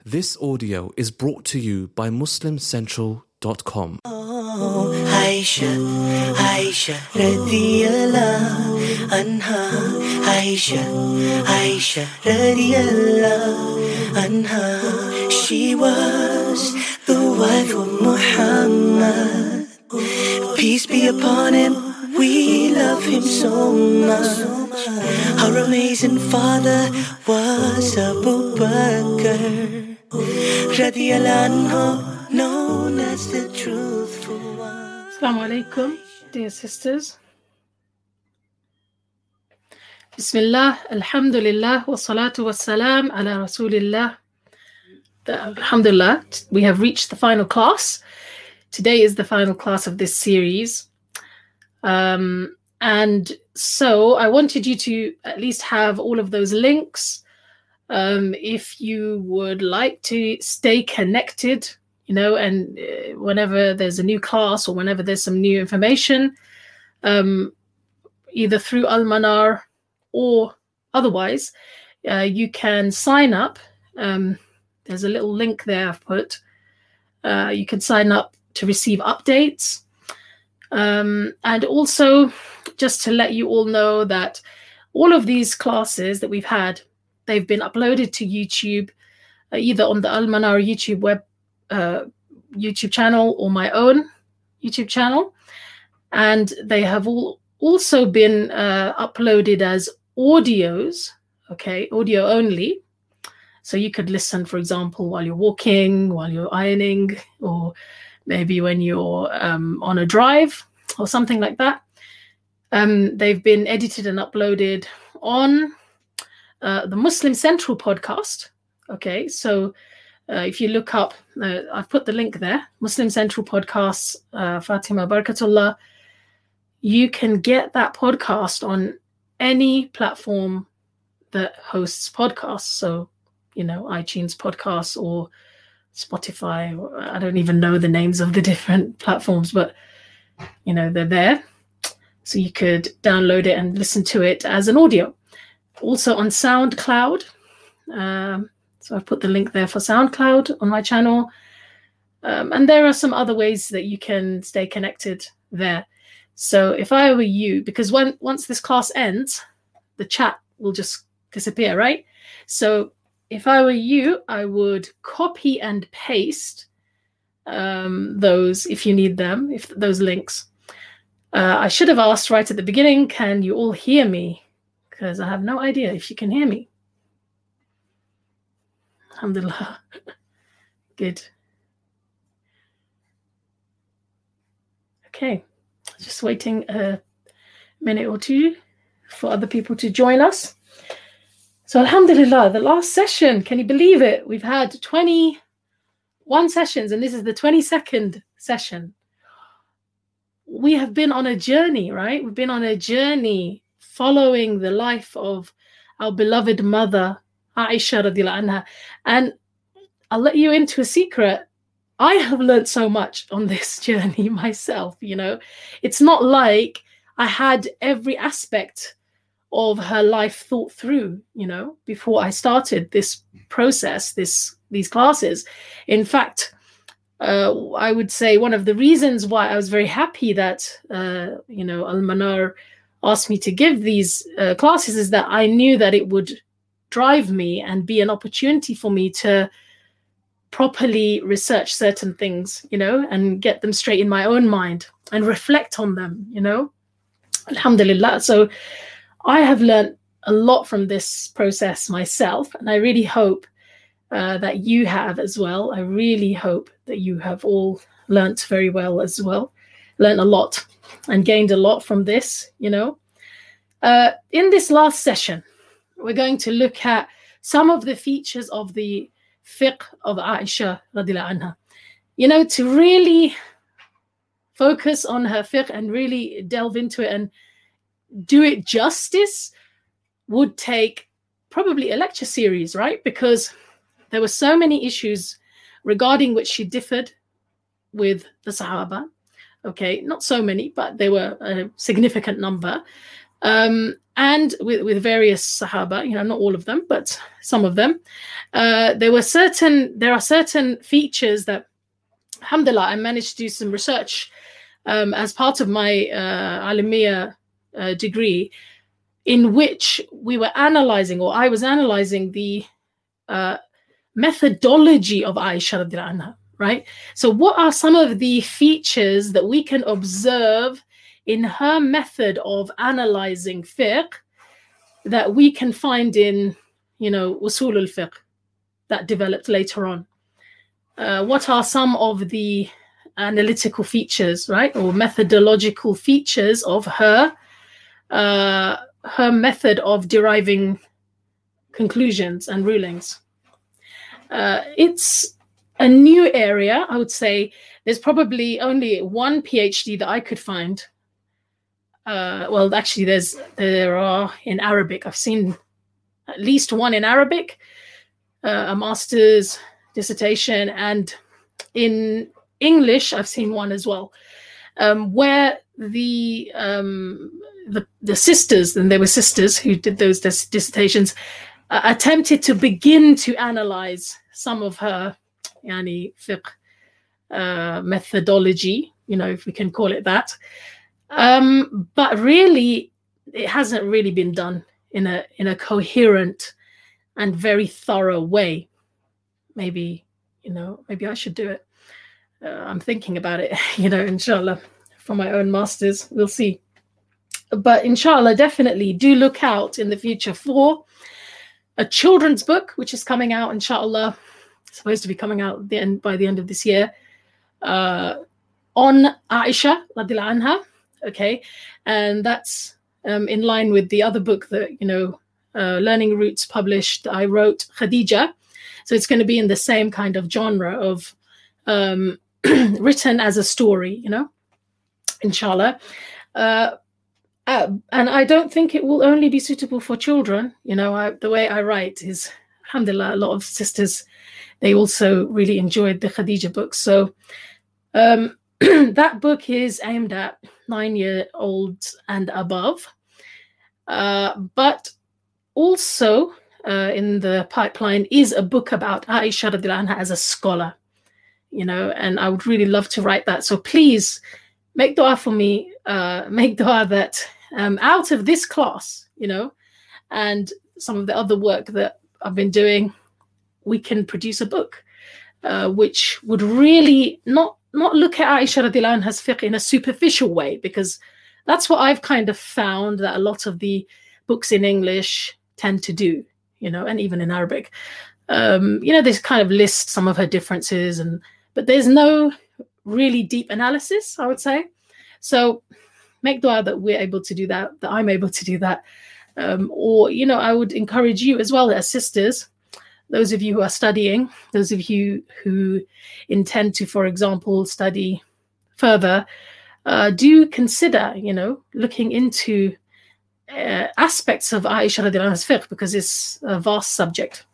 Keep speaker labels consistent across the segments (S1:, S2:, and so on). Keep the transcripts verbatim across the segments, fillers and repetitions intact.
S1: This audio is brought to you by muslim central dot com.
S2: Aisha, Aisha, radiyallahu anha. Aisha, Aisha, radiyallahu anha. She was the wife of Muhammad. Peace be upon him, we love him so much. Our amazing father was Abu Bakr radiyallahu anhu, known as the truthful one.
S3: Assalamu alaikum, dear sisters. Bismillah, alhamdulillah, wa salatu wa salam ala rasulillah. Alhamdulillah, we have reached the final class. Today is the final class of this series. Um, and so I wanted you to at least have all of those links. Um, if you would like to stay connected, you know, and uh, whenever there's a new class or whenever there's some new information, um, either through Al-Manar or otherwise, uh, you can sign up. Um, there's a little link there I've put. Uh, you can sign up to receive updates. Um, and also, just to let you all know that all of these classes that we've had, they've been uploaded to YouTube, uh, either on the Al-Manar YouTube web uh, YouTube channel or my own YouTube channel. And they have all also been uh, uploaded as audios, okay, audio only. So you could listen, for example, while you're walking, while you're ironing, or maybe when you're um, on a drive or something like that. Um, they've been edited and uploaded on uh, the Muslim Central podcast. Okay, so uh, if you look up, uh, I've put the link there, Muslim Central podcasts, uh, Fatima Barakatullah. You can get that podcast on any platform that hosts podcasts. So, you know, iTunes podcasts or Spotify, or I don't even know the names of the different platforms, but, you know, they're there. So you could download it and listen to it as an audio. Also on SoundCloud. Um, so I've put the link there for SoundCloud on my channel. Um, and there are some other ways that you can stay connected there. So if I were you, because when, once this class ends, the chat will just disappear, right? So if I were you, I would copy and paste um, those if you need them, if those links. Uh, I should have asked right at the beginning, can you all hear me? Because I have no idea if you can hear me. Alhamdulillah. Good. Okay. Just waiting a minute or two for other people to join us. So alhamdulillah, the last session, can you believe it? We've had twenty-one sessions and this is the twenty-second session. We have been on a journey, right? We've been on a journey following the life of our beloved mother, Aisha radhiyallahu anha. And I'll let you into a secret. I have learned so much on this journey myself, you know. It's not like I had every aspect of her life thought through, you know, before I started this process, this these classes. In fact, uh, I would say one of the reasons why I was very happy that, uh, you know, Al-Manar asked me to give these uh, classes is that I knew that it would drive me and be an opportunity for me to properly research certain things, you know, and get them straight in my own mind and reflect on them, you know. Alhamdulillah. So I have learned a lot from this process myself, and I really hope uh, that you have as well. I really hope that you have all learnt very well as well, learned a lot and gained a lot from this, you know. Uh, in this last session, we're going to look at some of the features of the fiqh of Aisha radhiyallahu anha. You know, to really focus on her fiqh and really delve into it and do it justice would take probably a lecture series, right? Because there were so many issues regarding which she differed with the Sahaba. Okay, not so many, but there were a significant number. Um, and with, with various Sahaba, you know, not all of them, but some of them, uh, there were certain, there are certain features that, alhamdulillah, I managed to do some research um, as part of my uh, Alamiya uh, degree, in which we were analyzing, or I was analyzing the uh, methodology of Aisha radiallahu anha, right? So what are some of the features that we can observe in her method of analyzing fiqh that we can find in, you know, usul al-fiqh that developed later on? Uh, what are some of the analytical features, right, or methodological features of her uh, her method of deriving conclusions and rulings? Uh, it's a new area, I would say. There's probably only one PhD that I could find. Uh, well, actually, there's there are in Arabic. I've seen at least one in Arabic, uh, a master's dissertation, and in English, I've seen one as well, um, where the um, the the sisters, and they were sisters who did those dis- dissertations, uh, attempted to begin to analyze some of her yani fiqh uh, methodology, you know, if we can call it that. Um, but really, it hasn't really been done in a in a coherent and very thorough way. Maybe, you know, maybe I should do it. Uh, I'm thinking about it, you know, inshallah, for my own masters. We'll see. But inshallah, definitely do look out in the future for a children's book, which is coming out, inshallah, supposed to be coming out the end, by the end of this year, uh, on Aisha radiallahu anha. Okay, and that's um, in line with the other book that, you know, uh, Learning Roots published. I wrote Khadija, so it's going to be in the same kind of genre of um, written as a story, you know, inshallah. Uh, uh, and I don't think it will only be suitable for children. You know, I, the way I write is, alhamdulillah, a lot of sisters, they also really enjoyed the Khadija book. So um, that book is aimed at nine-year-olds and above. Uh, but also uh, in the pipeline is a book about Aisha radiallahu anha as a scholar, you know, and I would really love to write that. So please make dua for me, uh, make dua that um, out of this class, you know, and some of the other work that I've been doing, we can produce a book uh, which would really not not look at Aisha radiallahu anha's fiqh in a superficial way, because that's what I've kind of found that a lot of the books in English tend to do, you know, and even in Arabic. Um, you know, they kind of list some of her differences, and but there's no really deep analysis, I would say. So make dua that we're able to do that, that I'm able to do that. Um, or, you know, I would encourage you as well as sisters, those of you who are studying, those of you who intend to, for example, study further, uh, do consider, you know, looking into uh, aspects of Aisha radiallahu anha's fiqh, because it's a vast subject.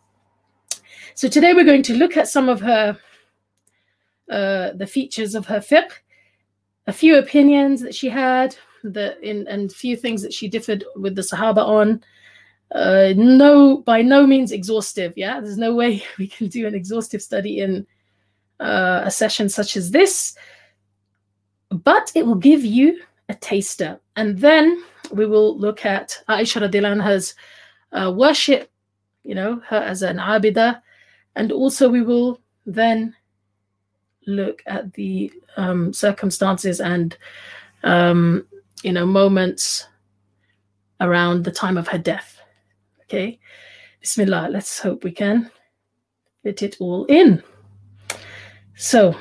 S3: So today we're going to look at some of her, uh, the features of her fiqh, a few opinions that she had, that in and few things that she differed with the Sahaba on. Uh, no, by no means exhaustive. Yeah, there's no way we can do an exhaustive study in uh, a session such as this, but it will give you a taster. And then we will look at Aisha radiallahu anha's uh, worship, you know, her as an abida, and also we will then look at the um, circumstances and um, you know, moments around the time of her death. Okay, Bismillah, let's hope we can fit it all in. So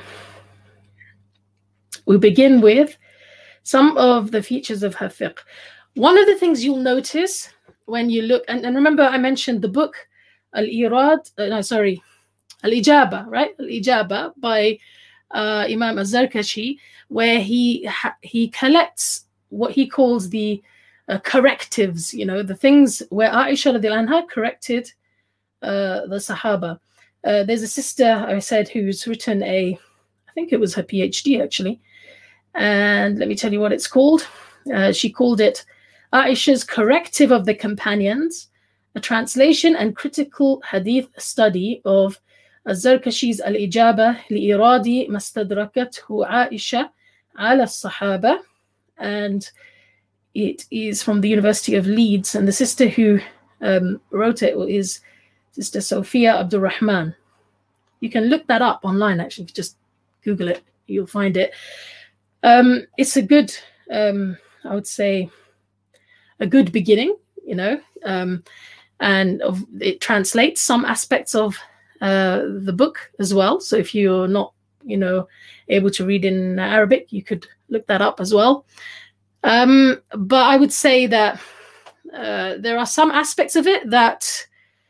S3: we begin with some of the features of her fiqh. One of the things you'll notice when you look, and, and remember I mentioned the book Al-Irad, uh, no, sorry, Al-Ijaba, right? Al-Ijaba by uh, Imam Az-Zarkashi, where he ha- he collects what he calls the uh, correctives, you know, the things where Aisha radiallahu anha corrected uh, the Sahaba. Uh, there's a sister, I said, who's written a, I think it was her PhD actually, and let me tell you what it's called. Uh, she called it Aisha's Corrective of the Companions, a translation and critical hadith study of Az-Zarkashi's Al-Ijaba li-Iradi Mastadrakathu Aisha ala Sahaba, and it is from the University of Leeds, and the sister who um, wrote it is Sister Sophia Abdul Rahman. You can look that up online, actually. Just Google it, you'll find it. Um, it's a good, um, I would say, a good beginning, you know, um, and of, it translates some aspects of uh, the book as well. So if you're not, you know, able to read in Arabic, you could look that up as well. Um, but I would say that uh, there are some aspects of it that,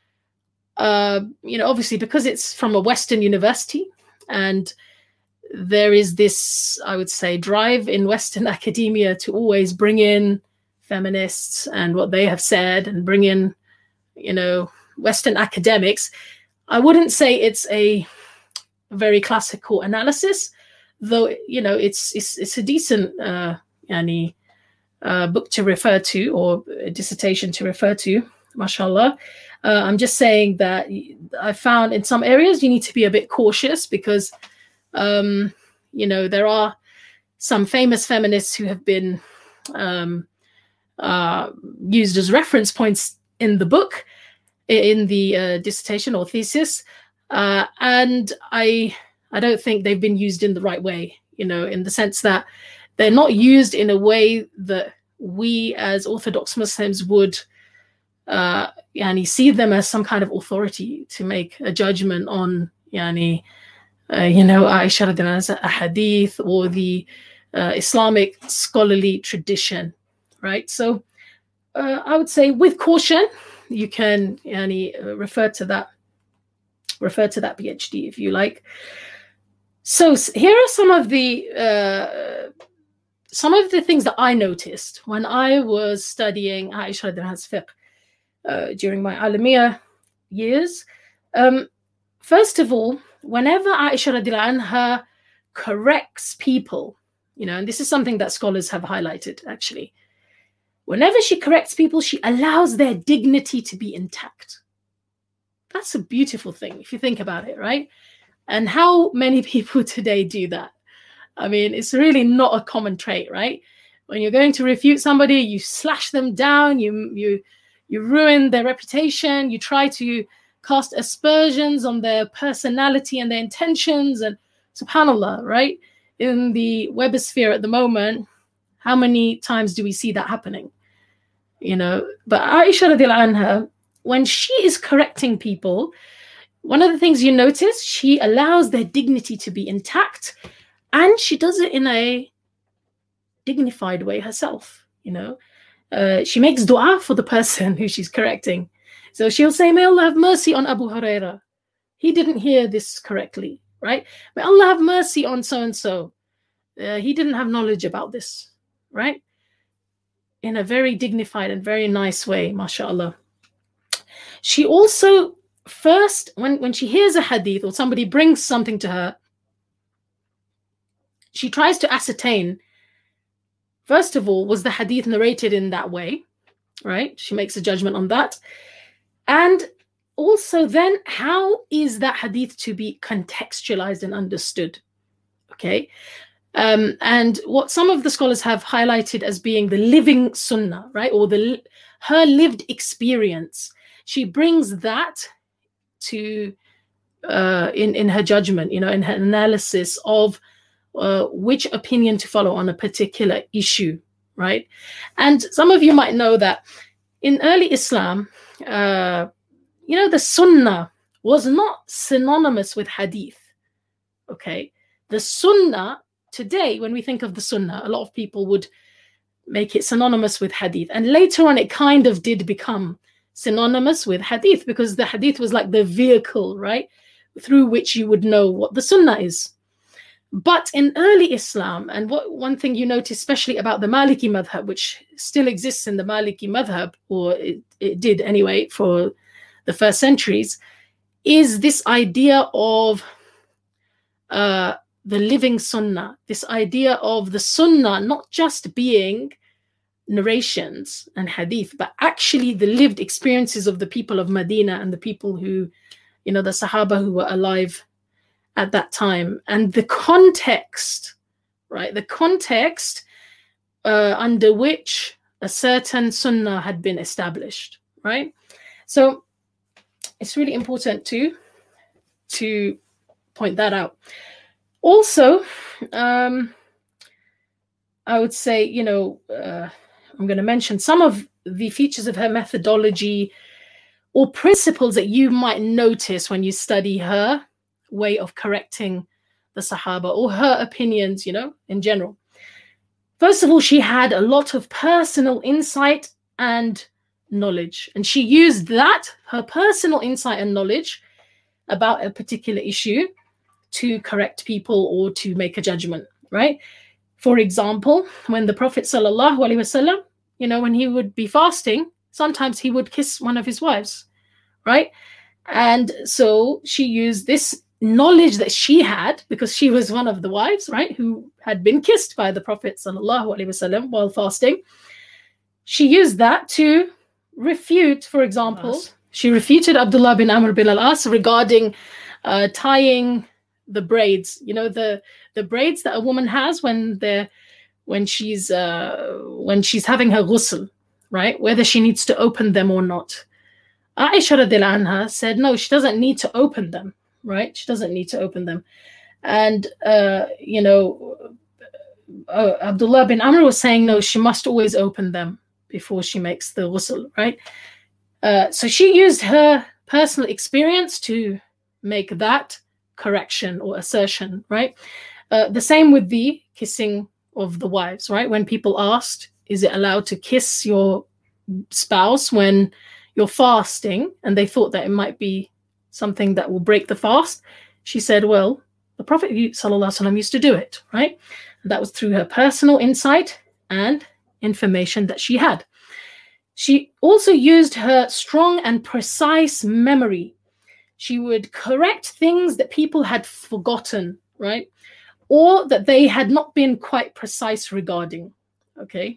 S3: uh, you know, obviously because it's from a Western university, and there is this, I would say, drive in Western academia to always bring in feminists and what they have said, and bring in, you know, Western academics. I wouldn't say it's a very classical analysis, though, you know, it's it's, it's a decent uh, yani, uh, book to refer to, or a dissertation to refer to, mashallah. Uh, I'm just saying that I found in some areas you need to be a bit cautious because, um, you know, there are some famous feminists who have been um, uh, used as reference points in the book, in the uh, dissertation or thesis, uh, and I I don't think they've been used in the right way, you know, in the sense that they're not used in a way that we as Orthodox Muslims would uh, yani, see them as some kind of authority to make a judgment on, yani, uh, you know, Aisha radiallahu anha, a hadith, or the uh, Islamic scholarly tradition, right? So uh, I would say with caution, you can yani, refer to that, refer to that PhD if you like. So here are some of the uh, some of the things that I noticed when I was studying Aisha radiallahu anha's fiqh uh, during my Alamiya years. Um, first of all, whenever Aisha radiallahu anha corrects people, you know, and this is something that scholars have highlighted actually, whenever she corrects people, she allows their dignity to be intact. That's a beautiful thing if you think about it, right? And how many people today do that? I mean, it's really not a common trait, right? When you're going to refute somebody, you slash them down, you you you ruin their reputation, you try to cast aspersions on their personality and their intentions, and subhanallah, right? In the webosphere at the moment, how many times do we see that happening? You know, but Aisha radiallahu anha, when she is correcting people, one of the things you notice, she allows their dignity to be intact, and she does it in a dignified way herself, you know. Uh, she makes dua for the person who she's correcting. So she'll say, may Allah have mercy on Abu Huraira. He didn't hear this correctly, right? May Allah have mercy on so-and-so. Uh, he didn't have knowledge about this, right? In a very dignified and very nice way, mashallah. She also, first, when, when she hears a hadith or somebody brings something to her, she tries to ascertain, first of all, was the hadith narrated in that way, right? She makes a judgment on that. And also then, how is that hadith to be contextualized and understood, okay? Um, and what some of the scholars have highlighted as being the living sunnah, right? Or the her lived experience. She brings that to, uh, in, in her judgment, you know, in her analysis of uh, which opinion to follow on a particular issue, right? And some of you might know that in early Islam, uh, you know, the sunnah was not synonymous with hadith, okay? The sunnah, today, when we think of the sunnah, a lot of people would make it synonymous with hadith. And later on, it kind of did become synonymous with hadith, because the hadith was like the vehicle, right, through which you would know what the sunnah is. But in early Islam, and what one thing you notice, especially about the Maliki madhab, which still exists in the Maliki madhab, or it, it did anyway for the first centuries, is this idea of uh, the living sunnah, this idea of the sunnah not just being narrations and hadith, but actually the lived experiences of the people of Medina and the people who, you know, the Sahaba who were alive at that time, and the context, right? The context uh, under which a certain sunnah had been established, right? So it's really important to, to point that out. Also, um, I would say, you know, uh, I'm going to mention some of the features of her methodology or principles that you might notice when you study her way of correcting the Sahaba or her opinions, you know, in general. First of all, she had a lot of personal insight and knowledge, and she used that, her personal insight and knowledge about a particular issue, to correct people or to make a judgment, right? For example, when the Prophet sallallahu alaihi wasallam, you know, when he would be fasting, sometimes he would kiss one of his wives, right? And so she used this knowledge that she had, because she was one of the wives, right, who had been kissed by the Prophet sallallahu alaihi wasallam while fasting. She used that to refute, for example, As. she refuted Abdullah bin Amr bin al-As regarding uh, tying the braids, you know, the the braids that a woman has when they're when she's uh, when she's having her ghusl, right? Whether she needs to open them or not. Aisha radiallahu anha said no, she doesn't need to open them, right? She doesn't need to open them. And uh, you know, uh, Abdullah bin Amr was saying no, she must always open them before she makes the ghusl, right? Uh, so she used her personal experience to make that correction or assertion, right? Uh, the same with the kissing of the wives, right? When people asked, is it allowed to kiss your spouse when you're fasting? And they thought that it might be something that will break the fast. She said, well, the Prophet sallallahu alaihi wasallam used to do it, right? And that was through her personal insight and information that she had. She also used her strong and precise memory. She would correct things that people had forgotten, right? Or that they had not been quite precise regarding, okay?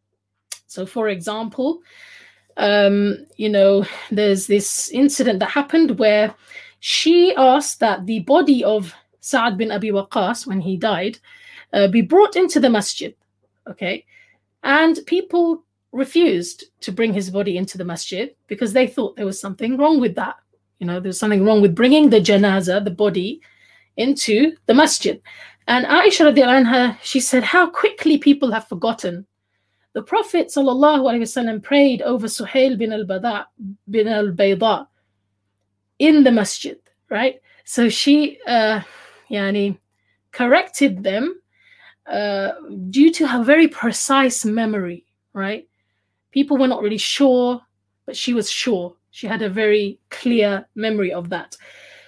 S3: So for example, um, you know, there's this incident that happened where she asked that the body of Sa'ad bin Abi Waqqas, when he died, uh, be brought into the masjid, okay? And people refused to bring his body into the masjid because they thought there was something wrong with that. You know, there's something wrong with bringing the janazah, the body, into the masjid. And Aisha radiallahu anha, she said, how quickly people have forgotten. The Prophet sallallahu alaihi wasallam prayed over Suhail bin al-Bada bin al-Bayda in the masjid, right? So she, uh, yani, corrected them uh, due to her very precise memory, right? People were not really sure, but she was sure. She had a very clear memory of that.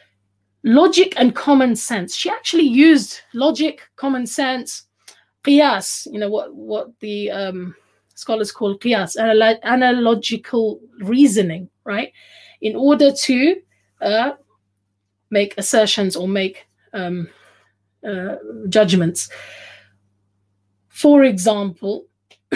S3: Logic and common sense. She actually used logic, common sense, qiyas, you know, what, what the um, scholars call qiyas, anal- analogical reasoning, right? In order to uh, make assertions or make um, uh, judgments. For example,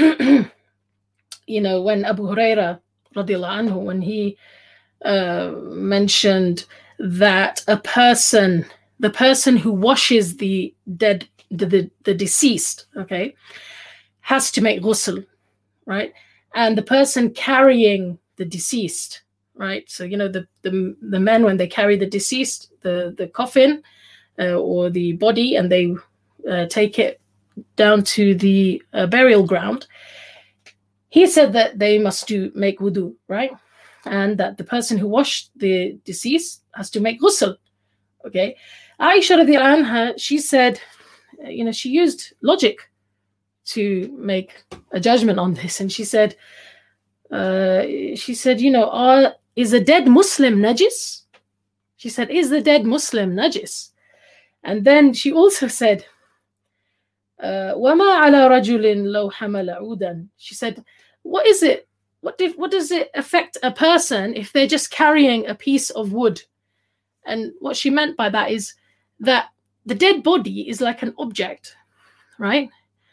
S3: you know, when Abu Huraira radiallahu anhu, when he uh, mentioned that a person, the person who washes the dead, the, the, the deceased, okay, has to make ghusl, right? And the person carrying the deceased, right? So, you know, the, the, the men, when they carry the deceased, the, the coffin uh, or the body, and they uh, take it down to the uh, burial ground, he said that they must do make wudu, right? And that the person who washed the deceased has to make ghusl, okay? Aisha radiallahu anha, she said, you know, she used logic to make a judgment on this. And she said, uh, she said, you know, are, is a dead Muslim najis? She said, is the dead Muslim najis? And then she also said, uh, وَمَا عَلَى رَجُلٍ لَوْ حَمَلَ عُودًا. She said, what is it? What, did, what does it affect a person if they're just carrying a piece of wood? And what she meant by that is that the dead body is like an object, right?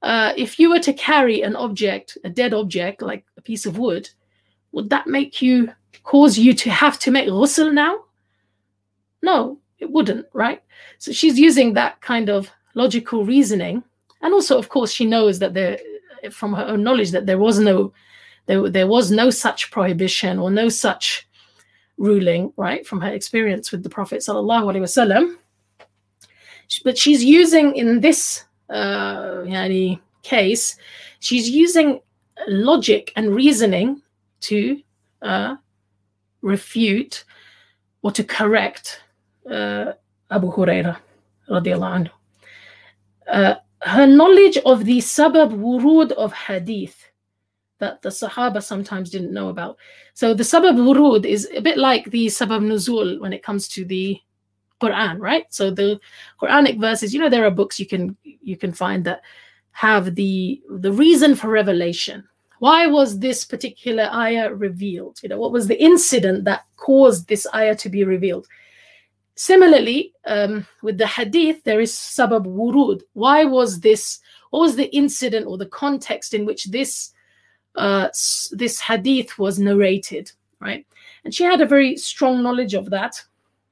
S3: uh, if you were to carry an object, a dead object, like a piece of wood, would that make you, cause you to have to make ghusl now? No, it wouldn't, right? So she's using that kind of logical reasoning. And also, of course, she knows that there, from her own knowledge, that there was no, there, there was no such prohibition or no such ruling, right, from her experience with the Prophet sallallahu alaihi wasallam. But she's using, in this uh, yani, case, she's using logic and reasoning to uh, refute or to correct uh, Abu Hurairah radiallahu anhu. Uh, her knowledge of the sabab wurud of hadith that the Sahaba sometimes didn't know about. So the sabab wurud is a bit like the sabab nuzul when it comes to the Quran, right? So the Quranic verses, you know, there are books you can you can find that have the the reason for revelation. Why was this particular ayah revealed? You know, what was the incident that caused this ayah to be revealed? Similarly, um, with the hadith, there is sabab wurud. Why was this? What was the incident or the context in which this uh, this hadith was narrated, right? And she had a very strong knowledge of that.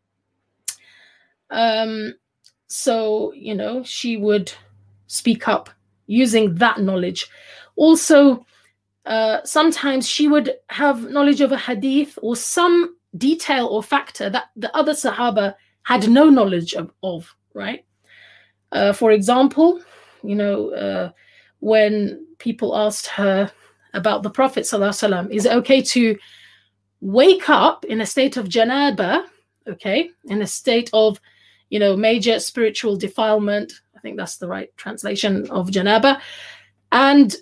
S3: Um, so, you know, she would speak up using that knowledge. Also, uh, sometimes she would have knowledge of a hadith or some detail or factor that the other Sahaba had no knowledge of, of right? Uh, for example, you know, uh, when people asked her about the Prophet ﷺ, is it okay to wake up in a state of janaba, okay, in a state of, you know, major spiritual defilement, I think that's the right translation of janaba, and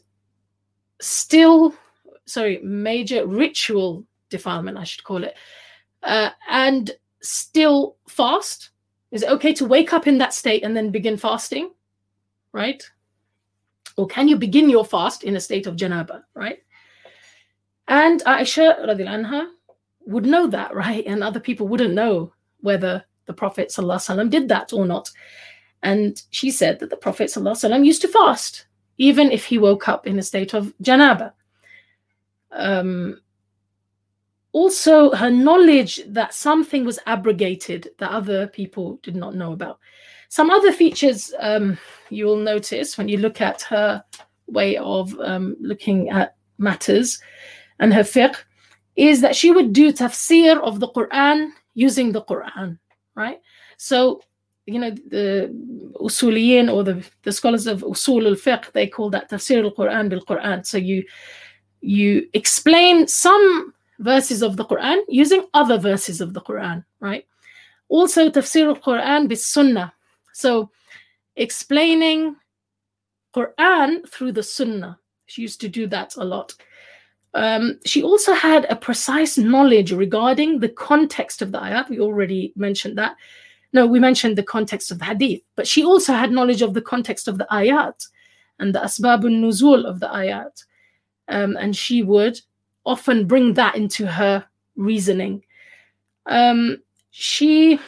S3: still, sorry, major ritual defilement, I should call it, uh, and still fast? Is it okay to wake up in that state and then begin fasting, right? Or can you begin your fast in a state of janaba, right? And Aisha radiallahu anha would know that, right? And other people wouldn't know whether the Prophet ﷺ did that or not. And she said that the Prophet ﷺ used to fast, even if he woke up in a state of janaba. Um, also, her knowledge that something was abrogated that other people did not know about. Some other features um, you will notice when you look at her way of um, looking at matters and her fiqh is that she would do tafsir of the Quran using the Quran, right? So, you know, the usuliyin or the, the scholars of usul al-fiqh, they call that tafsir al-Quran bil-Quran. So you, you explain some verses of the Quran using other verses of the Quran, right? Also, tafsir al-Quran bis-sunnah. So explaining Quran through the sunnah. She used to do that a lot. Um, she also had a precise knowledge regarding the context of the ayat. We already mentioned that. No, we mentioned the context of the hadith, but she also had knowledge of the context of the ayat and the asbabun nuzul of the ayat. Um, and she would often bring that into her reasoning. Um, she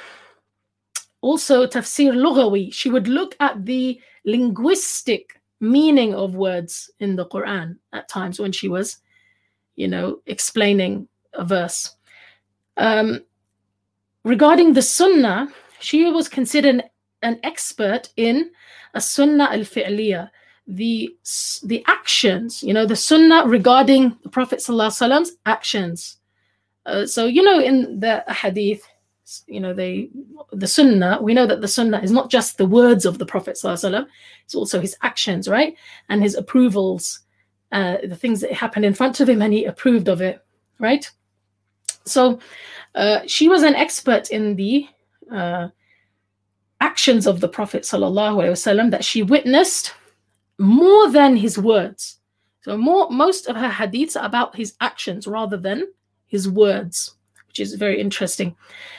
S3: also, tafsir lughawi, she would look at the linguistic meaning of words in the Quran at times when she was, you know, explaining a verse. Um, regarding the sunnah, she was considered an expert in a sunnah al-fi'liyah, the, the actions, you know, the sunnah regarding the Prophet ﷺ's actions. Uh, so, you know, in the hadith, you know, they, the sunnah, we know that the sunnah is not just the words of the Prophet ﷺ, it's also his actions, right? And his approvals, uh, the things that happened in front of him and he approved of it, right? So uh, she was an expert in the uh, actions of the Prophet ﷺ that she witnessed more than his words. So more, most of her hadiths are about his actions rather than his words, which is very interesting.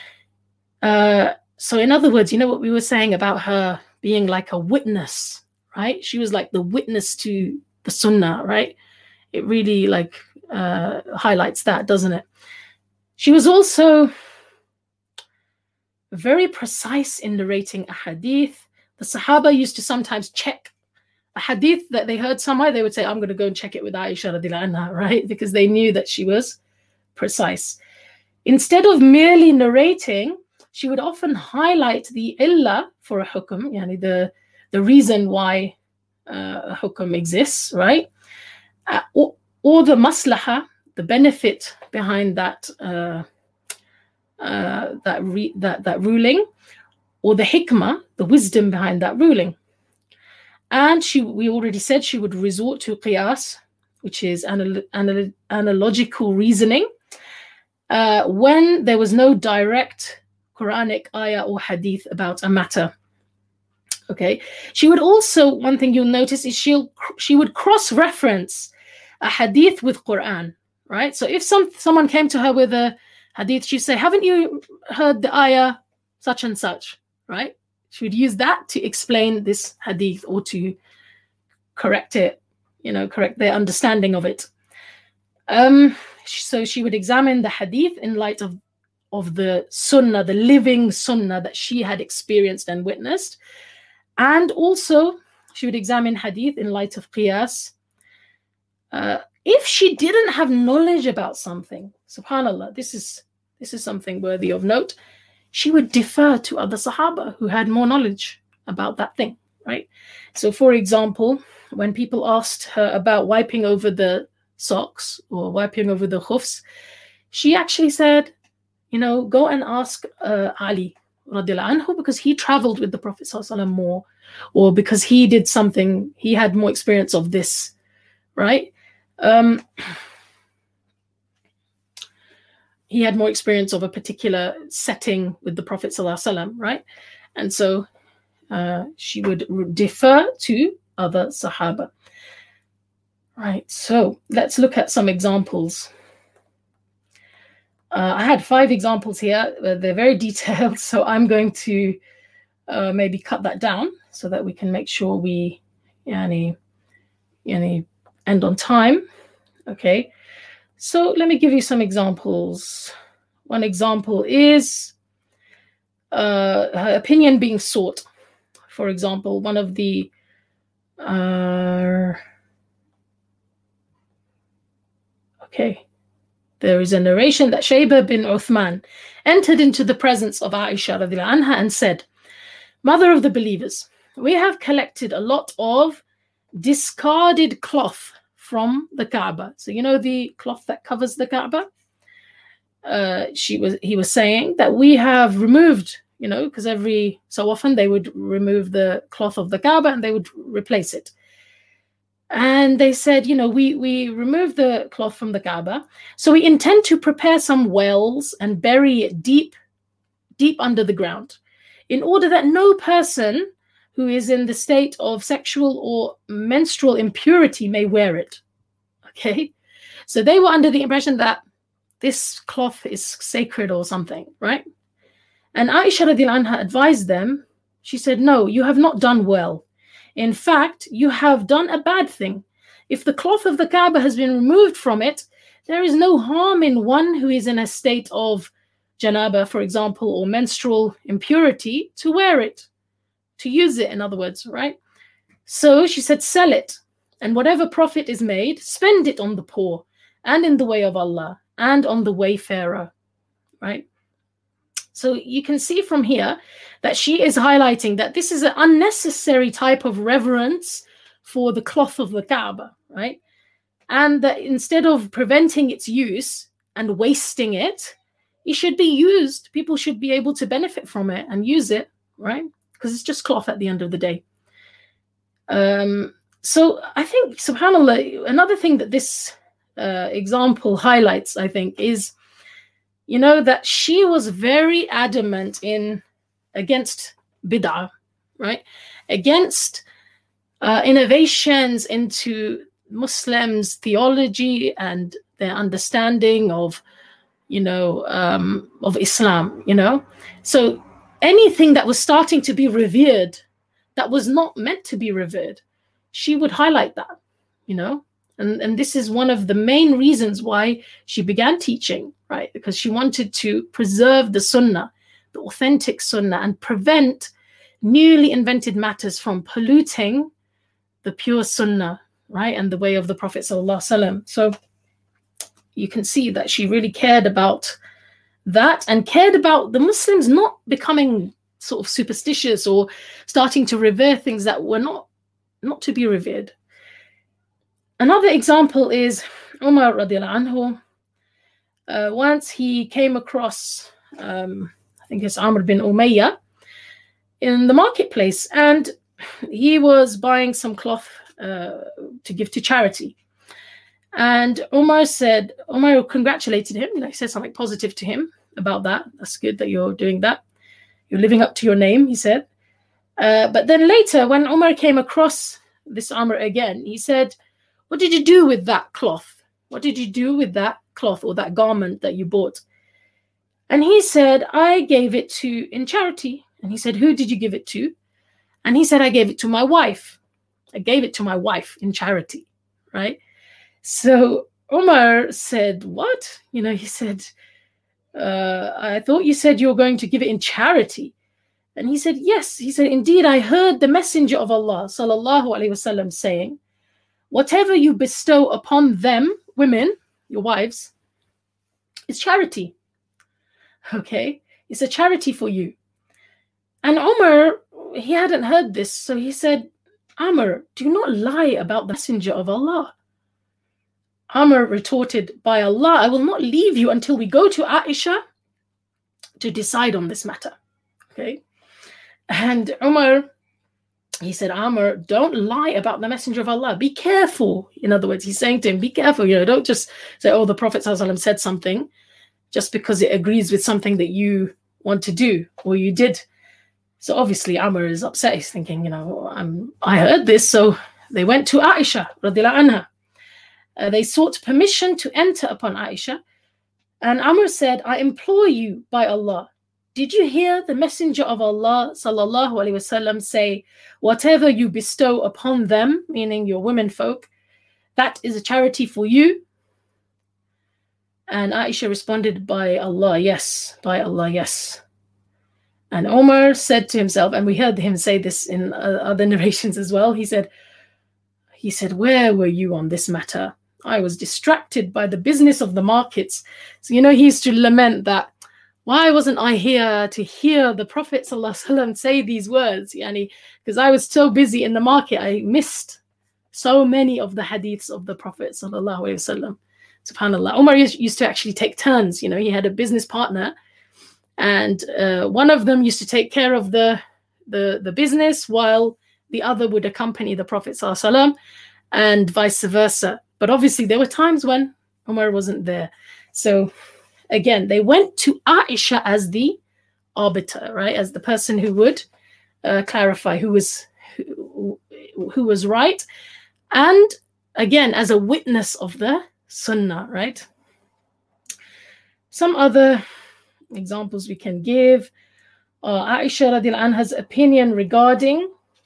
S3: Uh, so in other words, you know what we were saying about her being like a witness, right? She was like the witness to the sunnah, right? It really like uh, highlights that, doesn't it? She was also very precise in narrating a hadith. The Sahaba used to sometimes check a hadith that they heard somewhere, they would say, I'm going to go and check it with Aisha radiallahu anha, right? Because they knew that she was precise. Instead of merely narrating, she would often highlight the illah for a hukum, yani the, the reason why uh, a hukum exists, right? Uh, or, or the maslaha, the benefit behind that uh, uh, that, re- that that ruling, or the hikmah, the wisdom behind that ruling. And she, we already said, she would resort to qiyas, which is anal- anal- analogical reasoning, uh, when there was no direct Quranic ayah or hadith about a matter. Okay. She would also, one thing you'll notice is she'll she would cross-reference a hadith with Quran, right? So if some someone came to her with a hadith, she'd say, haven't you heard the ayah such and such, right? She would use that to explain this hadith or to correct it, you know, correct their understanding of it. Um, so she would examine the hadith in light of, of the sunnah, the living sunnah that she had experienced and witnessed. And also she would examine hadith in light of qiyas. Uh, if she didn't have knowledge about something, subhanAllah, this is, this is something worthy of note, she would defer to other Sahaba who had more knowledge about that thing, right? So, for example, when people asked her about wiping over the socks or wiping over the khufs, she actually said, you know, go and ask uh, Ali radiallahu anhu, because he traveled with the Prophet sallallahu alaihi wasallam more, or because he did something, he had more experience of this, right? Um, he had more experience of a particular setting with the Prophet sallallahu alaihi wasallam, right? And so uh, she would defer to other Sahaba. Right, so let's look at some examples. Uh, I had five examples here. Uh, they're very detailed, so I'm going to uh, maybe cut that down so that we can make sure we yani, yani, end on time. Okay. So let me give you some examples. One example is uh, her opinion being sought. For example, one of the uh, okay, there is a narration that Shayba bin Uthman entered into the presence of Aisha radiallahu anha and said, "Mother of the believers, we have collected a lot of discarded cloth from the Kaaba." So you know the cloth that covers the Kaaba? Uh, she was. He was saying that we have removed, you know, because every so often they would remove the cloth of the Kaaba and they would replace it. And they said, you know, we, we removed the cloth from the Kaaba, so we intend to prepare some wells and bury it deep, deep under the ground, in order that no person who is in the state of sexual or menstrual impurity may wear it. Okay? So they were under the impression that this cloth is sacred or something, right? And Aisha radiallahu anha advised them. She said, no, you have not done well. In fact, you have done a bad thing. If the cloth of the Kaaba has been removed from it, there is no harm in one who is in a state of janaba, for example, or menstrual impurity to wear it, to use it, in other words, right? So she said, sell it, and whatever profit is made, spend it on the poor and in the way of Allah and on the wayfarer, right? So you can see from here that she is highlighting that this is an unnecessary type of reverence for the cloth of the Kaaba, right? And that instead of preventing its use and wasting it, it should be used. People should be able to benefit from it and use it, right? Because it's just cloth at the end of the day. Um, so I think, subhanAllah, another thing that this uh, example highlights, I think, is, you know, that she was very adamant in against bid'ah, right? Against uh, innovations into Muslims' theology and their understanding of, you know, um, of Islam, you know? So anything that was starting to be revered that was not meant to be revered, she would highlight that, you know? And, and this is one of the main reasons why she began teaching, right? Because she wanted to preserve the sunnah, the authentic sunnah, and prevent newly invented matters from polluting the pure sunnah, right, and the way of the Prophet sallallahu alaihi wasallam. So you can see that she really cared about that and cared about the Muslims not becoming sort of superstitious or starting to revere things that were not not to be revered. Another example is Umar radiallahu anhu. Uh, once he came across, um, I think it's Amr bin Umayyah, in the marketplace, and he was buying some cloth uh, to give to charity. And Umar said, Umar congratulated him, you know, he said something positive to him about that. That's good that you're doing that. You're living up to your name, he said. Uh, but then later, when Umar came across this Amr again, he said, what did you do with that cloth? What did you do with that cloth or that garment that you bought? And he said, I gave it to in charity. And he said, who did you give it to? And he said, I gave it to my wife. I gave it to my wife in charity, right? So Umar said, what? You know, he said, uh, I thought you said you were going to give it in charity. And he said, yes. He said, indeed, I heard the Messenger of Allah, sallallahu alaihi wasallam, saying, whatever you bestow upon them, women, your wives, is charity. Okay? It's a charity for you. And Umar, he hadn't heard this, so he said, Amr, do not lie about the Messenger of Allah. Amr retorted, by Allah, I will not leave you until we go to Aisha to decide on this matter. Okay? And Umar, he said, Amr, don't lie about the Messenger of Allah. Be careful. In other words, he's saying to him, be careful. You know, don't just say, oh, the Prophet ﷺ said something just because it agrees with something that you want to do or you did. So obviously Amr is upset. He's thinking, you know, I'm, I heard this. So they went to Aisha, radiallahu anha. Uh, they sought permission to enter upon Aisha. And Amr said, I implore you by Allah, did you hear the Messenger of Allah sallallahu alaihi wasallam say, whatever you bestow upon them, meaning your women folk, that is a charity for you? And Aisha responded, by Allah, yes, by Allah, yes. And Umar said to himself, and we heard him say this in uh, other narrations as well, he said, he said, where were you on this matter? I was distracted by the business of the markets. So, you know, he used to lament that, why wasn't I here to hear the Prophet ﷺ say these words? Yani, because I was so busy in the market, I missed so many of the hadiths of the Prophet ﷺ. SubhanAllah. Umar used to actually take turns. You know, he had a business partner, and uh, one of them used to take care of the, the, the business while the other would accompany the Prophet ﷺ, and vice versa. But obviously there were times when Umar wasn't there. So again, they went to Aisha as the arbiter, right? As the person who would uh, clarify who was who, who was right. And again, as a witness of the Sunnah, right? Some other examples we can give. Uh, Aisha radiallahu anha's opinion regarding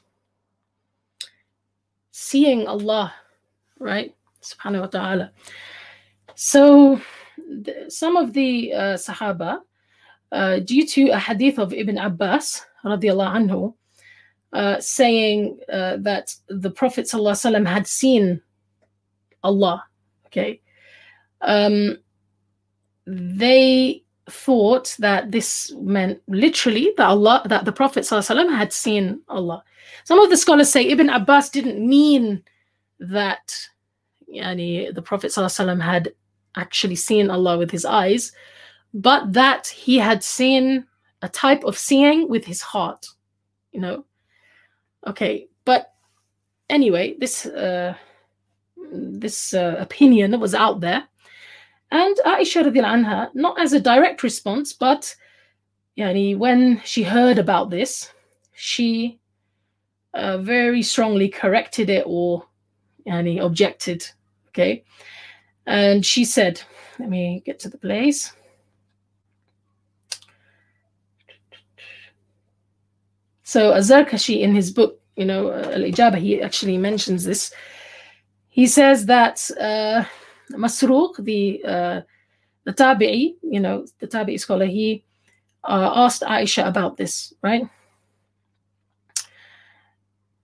S3: seeing Allah, right? Subhanahu wa ta'ala. So the, some of the uh, Sahaba, uh, due to a hadith of Ibn Abbas radiallahu anhu, uh, saying uh, that the Prophet sallallahu alaihi wasallam had seen Allah, okay, um, they thought that this meant literally that Allah, that the Prophet sallallahu alaihi wasallam had seen Allah. Some of the scholars say Ibn Abbas didn't mean that yani, the Prophet ﷺ had actually seen Allah with his eyes, but that he had seen a type of seeing with his heart, you know. Okay, but anyway, this uh, this uh, opinion was out there, and Aisha radiallahu anha, not as a direct response, but yani, when she heard about this, she uh, very strongly corrected it or yani, objected. Okay, and she said, let me get to the place. So Az-Zarkashi in his book, you know, uh, Al-Ijabah, he actually mentions this. He says that uh, Masruq, the uh, the Tabi'i, you know, the Tabi'i scholar, he uh, asked Aisha about this, right?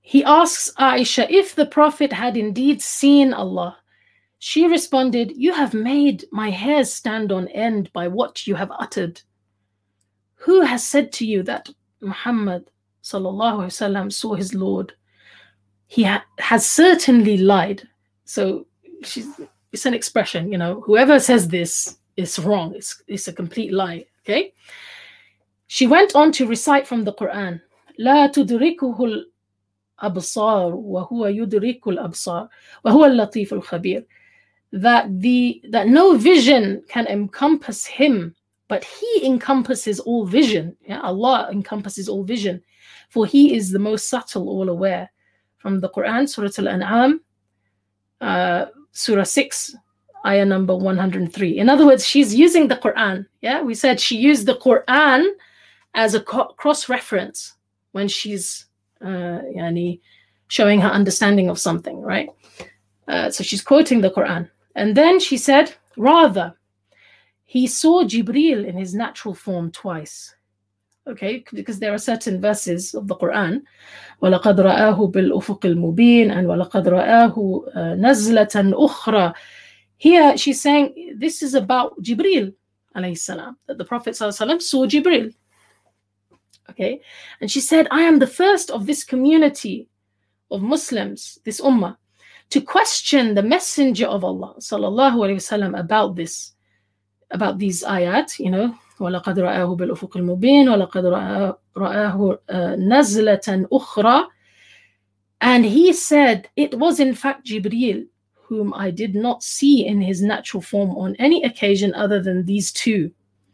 S3: he asks Aisha if the Prophet had indeed seen Allah. She responded, "You have made my hairs stand on end by what you have uttered. Who has said to you that Muhammad sallallahu alaihi wasallam saw his Lord? He ha- has certainly lied." So she's, it's an expression, you know, whoever says this is wrong. It's, it's a complete lie, okay? She went on to recite from the Quran, لا تدركه الأبصار وهو يدرك الأبصار وهو اللطيف الخبير. That the that no vision can encompass him, but he encompasses all vision. Yeah, Allah encompasses all vision, for he is the most subtle, all aware. From the Quran, Surah Al-An'am, uh, Surah six, ayah number one hundred three. In other words, she's using the Quran. Yeah, we said she used the Quran as a co- cross-reference when she's uh, yani, showing her understanding of something, right? Uh, so she's quoting the Quran. And then she said, rather, he saw Jibreel in his natural form twice. Okay, because there are certain verses of the Quran, وَلَقَدْ رَآهُ بِالْأُفُقِ الْمُبِينِ and وَلَقَدْ رَآهُ نَزْلَةً أُخْرَى. Here she's saying this is about Jibreel alayhi salam, that the Prophet ﷺ saw Jibreel. Okay, and she said, I am the first of this community of Muslims, this ummah, to question the Messenger of Allah sallallahu alaihi wasallam about this, about these ayat, you know, وَلَقَدْ رَآهُ بِالْأُفُقِ الْمُبِينِ وَلَقَدْ رَآهُ نَزْلَةً أُخْرَى. And he said, it was in fact Jibreel, whom I did not see in his natural form on any occasion other than these two.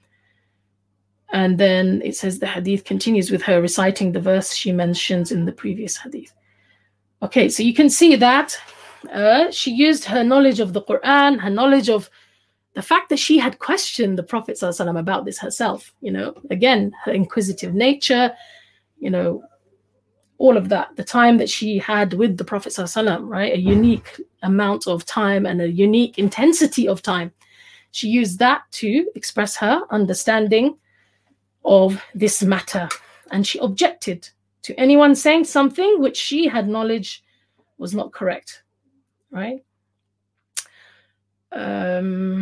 S3: And then it says the hadith continues with her reciting the verse she mentions in the previous hadith. Okay, so you can see that uh, she used her knowledge of the Quran, her knowledge of the fact that she had questioned the Prophet ﷺ about this herself, you know, again, her inquisitive nature, you know, all of that, the time that she had with the Prophet ﷺ, right, a unique amount of time and a unique intensity of time. She used that to express her understanding of this matter. And she objected to anyone saying something which she had knowledge was not correct, right? Um,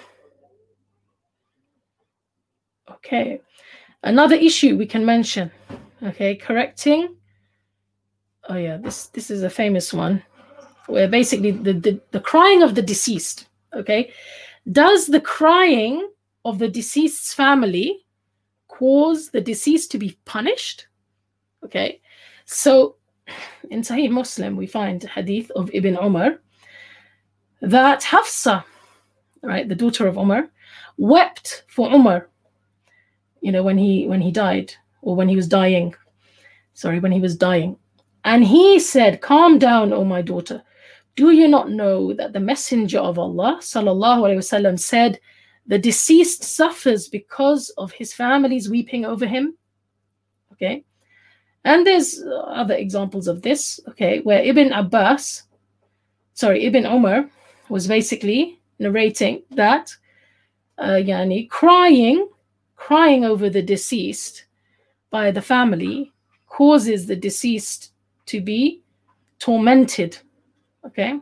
S3: okay, another issue we can mention, okay, correcting. Oh yeah, this this is a famous one, where basically the, the, the crying of the deceased, okay, does the crying of the deceased's family cause the deceased to be punished? Okay, so in Sahih Muslim we find a hadith of Ibn Umar that Hafsa, right, the daughter of Umar, wept for Umar, you know, when he when he died, or when he was dying, sorry, when he was dying. And he said, calm down, O my daughter. Do you not know that the Messenger of Allah, sallallahu alaihi wasallam, said, the deceased suffers because of his family's weeping over him? Okay. And there's other examples of this, okay, where Ibn Abbas, sorry, Ibn Umar was basically narrating that uh, yani, crying, crying over the deceased by the family causes the deceased to be tormented, okay?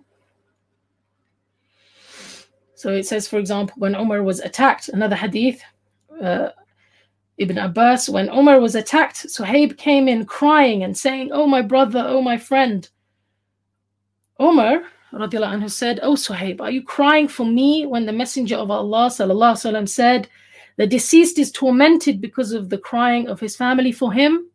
S3: So it says, for example, when Umar was attacked, another hadith, uh, Ibn Abbas, when Umar was attacked, Suhaib came in crying and saying, oh my brother, oh my friend. Umar radiallahu anhu said, oh Suhaib, are you crying for me when the Messenger of Allah sallallahu alaihi wasallam said, the deceased is tormented because of the crying of his family for him?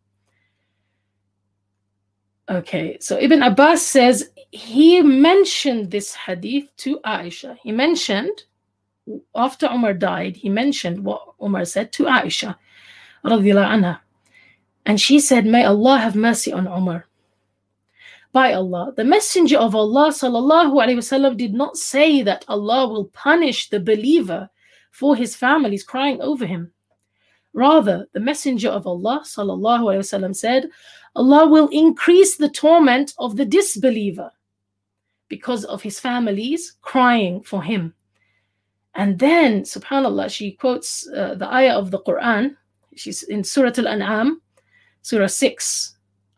S3: Okay, so Ibn Abbas says he mentioned this hadith to Aisha. He mentioned, after Umar died, he mentioned what Umar said to Aisha radiallahu anha. And she said, may Allah have mercy on Umar. By Allah, the Messenger of Allah sallallahu alaihi wasallam did not say that Allah will punish the believer for his family's crying over him. Rather, the Messenger of Allah sallallahu alaihi wasallam said, Allah will increase the torment of the disbeliever because of his family's crying for him. And then, subhanAllah, she quotes uh, the ayah of the Quran. She's in Surah Al-An'am, Surah six,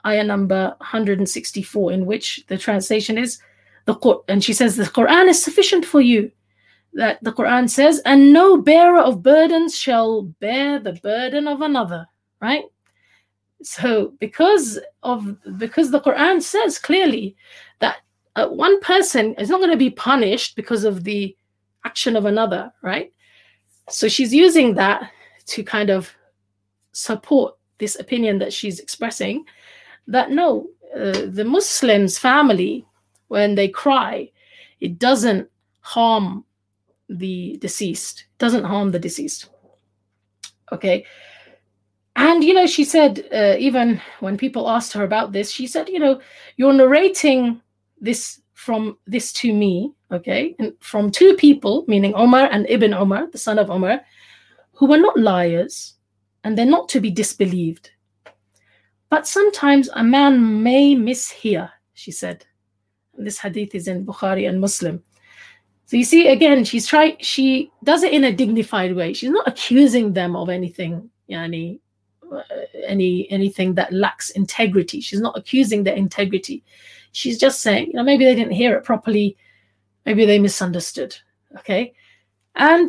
S3: ayah number one hundred sixty-four, in which the translation is, the Qur- and she says, the Quran is sufficient for you. That the Quran says, and no bearer of burdens shall bear the burden of another, right? So because of because the Quran says clearly that uh, one person is not going to be punished because of the action of another, right? So she's using that to kind of support this opinion that she's expressing, that no, uh, the Muslims family, when they cry, it doesn't harm the deceased, doesn't harm the deceased. Okay. And, you know, she said, uh, even when people asked her about this, she said, you know, you're narrating this from this to me, okay, and from two people, meaning Omar and Ibn Omar, the son of Omar, who were not liars, and they're not to be disbelieved. But sometimes a man may mishear, she said. And this hadith is in Bukhari and Muslim. So you see, again, she's trying, she does it in a dignified way. She's not accusing them of anything, yani, uh, any anything that lacks integrity. She's not accusing their integrity. She's just saying, you know, maybe they didn't hear it properly. Maybe they misunderstood. Okay. And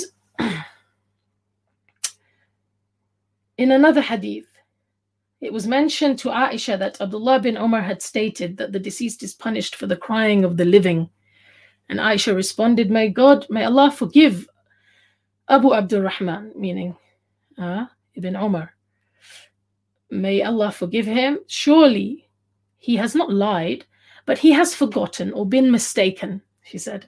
S3: in another hadith, it was mentioned to Aisha that Abdullah bin Umar had stated that the deceased is punished for the crying of the living. And Aisha responded, may God, may Allah forgive Abu Abdurrahman, meaning uh, Ibn Umar. May Allah forgive him. Surely he has not lied, but he has forgotten or been mistaken, she said.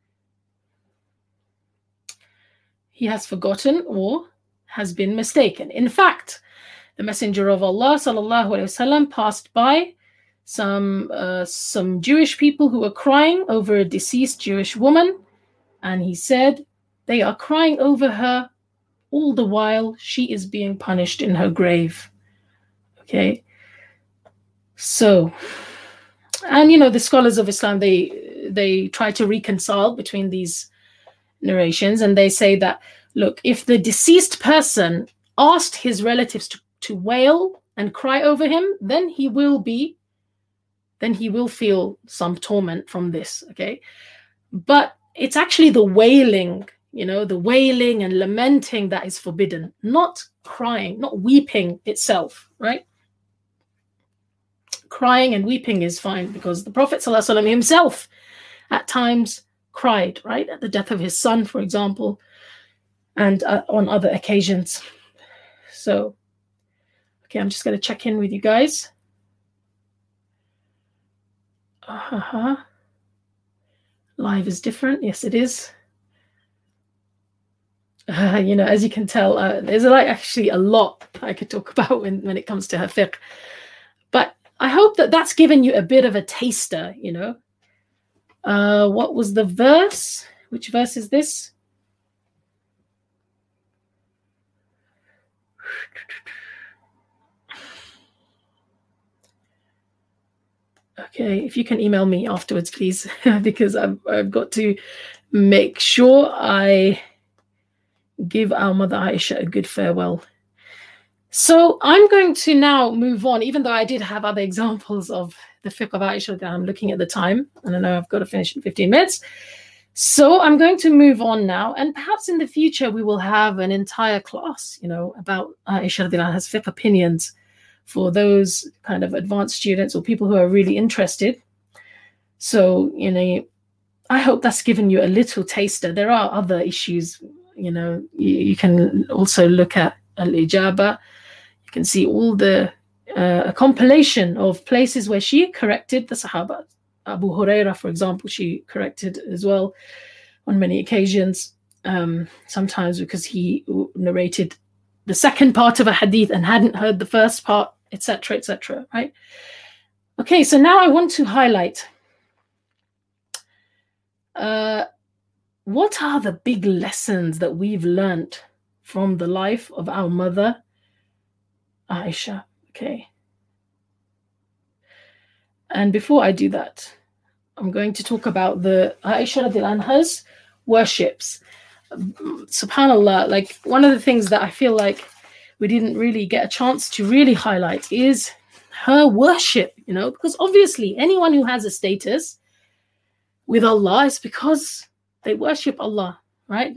S3: He has forgotten or has been mistaken. In fact, the Messenger of Allah sallallahu alaihi wasallam passed by some uh, some Jewish people who were crying over a deceased Jewish woman, and he said, they are crying over her all the while she is being punished in her grave. Okay, so, and you know, the scholars of Islam, they they try to reconcile between these narrations, and they say that, look, if the deceased person asked his relatives to, to wail and cry over him, then he will be then he will feel some torment from this, okay? But it's actually the wailing, you know, the wailing and lamenting that is forbidden, not crying, not weeping itself, right? Crying and weeping is fine, because the Prophet ﷺ himself at times cried, right? At the death of his son, for example, and uh, on other occasions. So, okay, I'm just going to check in with you guys. Uh-huh. Live is different. Yes, it is. Uh, you know, as you can tell, uh, there's like actually a lot I could talk about when, when it comes to her fiqh. But I hope that that's given you a bit of a taster, you know. Uh, what was the verse? Which verse is this? Okay, if you can email me afterwards, please, because I've, I've got to make sure I give our mother Aisha a good farewell. So I'm going to now move on, even though I did have other examples of the fiqh of Aisha that I'm looking at the time, and I know I've got to finish in fifteen minutes. So I'm going to move on now, and perhaps in the future we will have an entire class, you know, about Aisha radiallahu anha's fiqh opinions, for those kind of advanced students or people who are really interested. So, you know, I hope that's given you a little taster. There are other issues, you know, you, you can also look at Al-Ijaba. You can see all the, uh, a compilation of places where she corrected the Sahaba. Abu Huraira, for example, she corrected as well on many occasions, um, sometimes because he narrated the second part of a hadith and hadn't heard the first part, et cetera, et cetera, right? Okay, so now I want to highlight uh, what are the big lessons that we've learned from the life of our mother, Aisha, okay? And before I do that, I'm going to talk about the Aisha radiallahu anha's worships. SubhanAllah, like one of the things that I feel like we didn't really get a chance to really highlight is her worship, you know, because obviously anyone who has a status with Allah is because they worship Allah, right?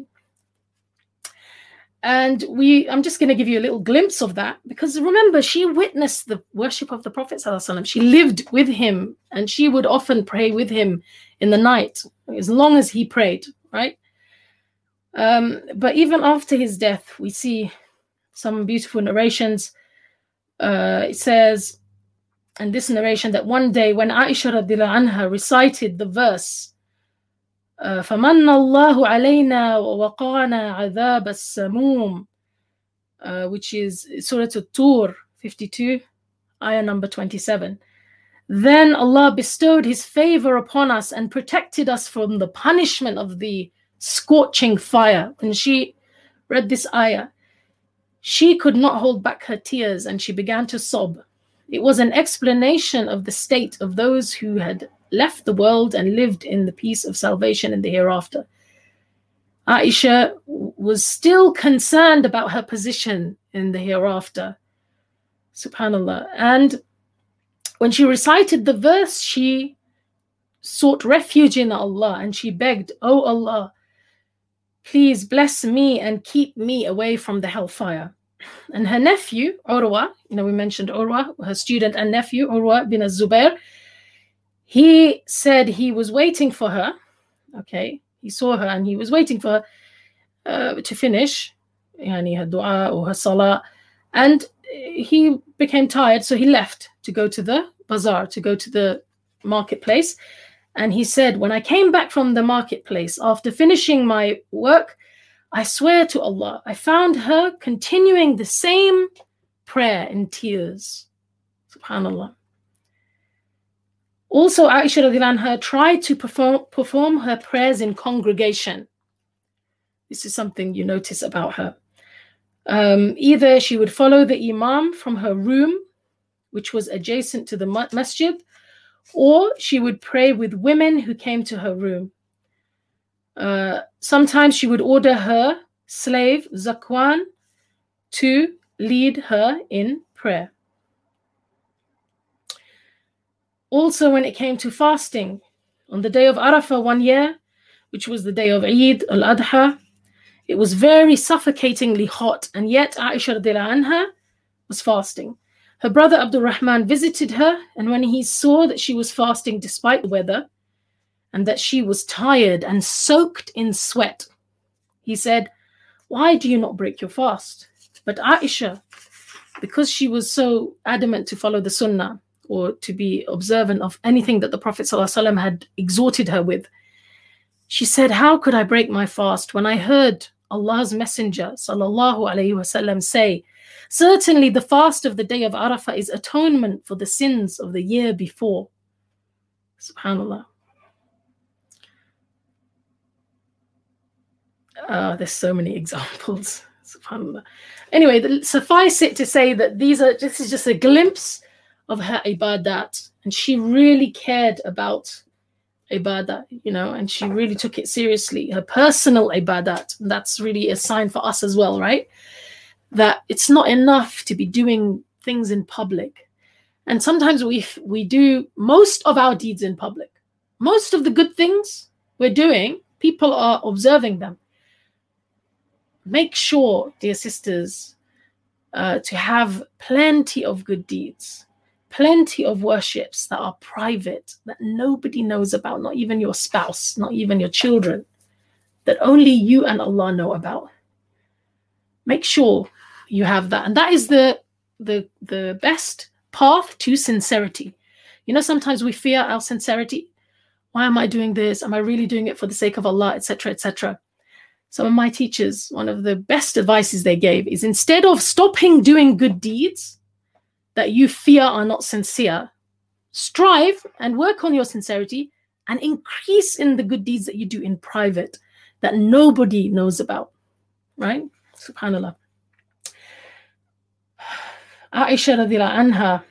S3: And we, I'm just going to give you a little glimpse of that, because remember, she witnessed the worship of the Prophet ﷺ. She lived with him, and she would often pray with him in the night, as long as he prayed, right? Um, but even after his death, we see some beautiful narrations. Uh, it says, in this narration, that one day when Aisha radiallahu anha recited the verse, Uh, فَمَنَّ اللَّهُ عَلَيْنَا وَوَقَانَا عَذَابَ السَّمُومِ, uh, which is Surah At-Tur fifty-two, ayah number twenty-seven. Then Allah bestowed his favor upon us and protected us from the punishment of the scorching fire. When she read this ayah, she could not hold back her tears and she began to sob. It was an explanation of the state of those who had left the world and lived in the peace of salvation in the hereafter. Aisha was still concerned about her position in the hereafter. Subhanallah. And when she recited the verse, she sought refuge in Allah and she begged, "Oh Allah, please bless me and keep me away from the hellfire." And her nephew, Urwa, you know, we mentioned Urwa, her student and nephew, Urwa bin Az-Zubair, he said he was waiting for her. Okay, he saw her and he was waiting for her uh, to finish yani her dua or her salah, and he became tired, so he left to go to the bazaar, to go to the marketplace. And he said, when I came back from the marketplace after finishing my work, I swear to Allah, I found her continuing the same prayer in tears. Subhanallah. Also, Aisha radiallahu anha tried to perform, perform her prayers in congregation. This is something you notice about her. Um, either she would follow the imam from her room, which was adjacent to the masjid, or she would pray with women who came to her room. Uh, sometimes she would order her slave, Zakwan, to lead her in prayer. Also, when it came to fasting, on the day of Arafah one year, which was the day of Eid al-Adha, it was very suffocatingly hot, and yet Aisha radiallahu anha was fasting. Her brother Abdul Rahman visited her, and when he saw that she was fasting despite the weather, and that she was tired and soaked in sweat, he said, "Why do you not break your fast?" But Aisha, because she was so adamant to follow the sunnah, or to be observant of anything that the Prophet ﷺ had exhorted her with, she said, "How could I break my fast when I heard Allah's Messenger sallallahu alaihi wasallam say, certainly the fast of the day of Arafah is atonement for the sins of the year before." Subhanallah. Uh, there's so many examples. Subhanallah. Anyway, the, suffice it to say that these are this is just a glimpse of her ibadat, and she really cared about ibadah, you know, and she really took it seriously, her personal ibadat. And that's really a sign for us as well, right? That it's not enough to be doing things in public. And sometimes we we do most of our deeds in public. Most of the good things we're doing, people are observing them. Make sure, dear sisters, uh, to have plenty of good deeds, plenty of worships that are private, that nobody knows about, not even your spouse, not even your children, that only you and Allah know about. Make sure you have that. And that is the, the, the best path to sincerity. You know, sometimes we fear our sincerity. Why am I doing this? Am I really doing it for the sake of Allah, et cetera, et cetera? Some of my teachers, one of the best advices they gave is, instead of stopping doing good deeds that you fear are not sincere, strive and work on your sincerity and increase in the good deeds that you do in private that nobody knows about, right? Subhanallah. Aisha radiallahu anha,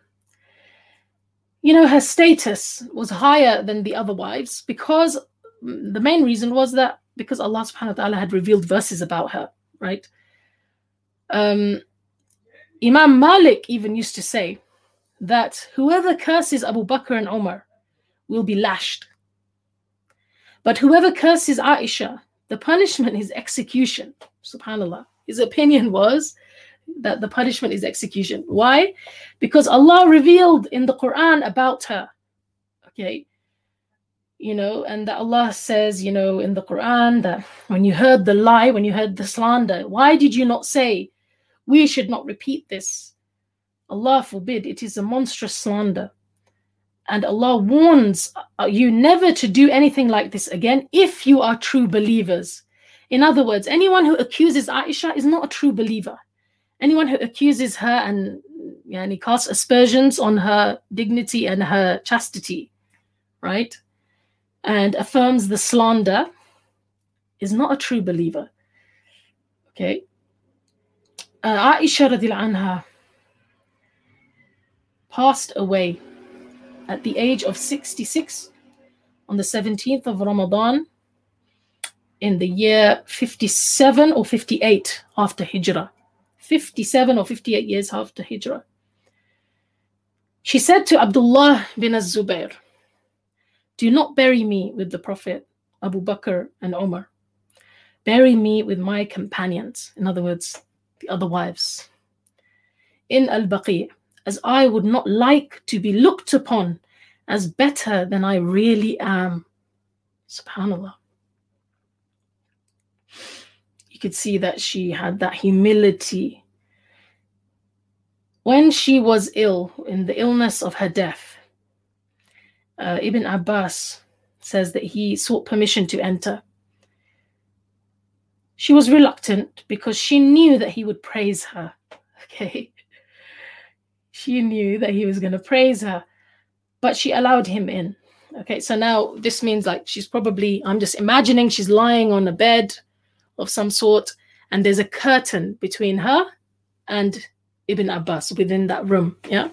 S3: you know, her status was higher than the other wives because the main reason was that because Allah subhanahu wa ta'ala had revealed verses about her, right? Um, Imam Malik even used to say that whoever curses Abu Bakr and Umar will be lashed. But whoever curses Aisha, the punishment is execution. Subhanallah. His opinion was that the punishment is execution. Why? Because Allah revealed in the Quran about her. Okay. You know, and that Allah says, you know, in the Quran that when you heard the lie, when you heard the slander, why did you not say, we should not repeat this? Allah forbid, it is a monstrous slander. And Allah warns you never to do anything like this again if you are true believers. In other words, anyone who accuses Aisha is not a true believer. Anyone who accuses her and yani, casts aspersions on her dignity and her chastity, right? And affirms the slander is not a true believer. Okay. Uh, Aisha radiallahu anha passed away at the age of sixty-six on the seventeenth of Ramadan in the year fifty-seven or fifty-eight after Hijrah. fifty-seven or fifty-eight years after Hijrah. She said to Abdullah bin Az-Zubair, do not bury me with the Prophet, Abu Bakr and Umar. Bury me with my companions, in other words, the other wives, in Al-Baqi', as I would not like to be looked upon as better than I really am. Subhanallah. You could see that she had that humility. When she was ill, in the illness of her death, uh, Ibn Abbas says that he sought permission to enter. She was reluctant because she knew that he would praise her. Okay. She knew that he was going to praise her, but she allowed him in. Okay, so now this means like she's probably, I'm just imagining she's lying on a bed of some sort, and there's a curtain between her and Ibn Abbas within that room. Yeah.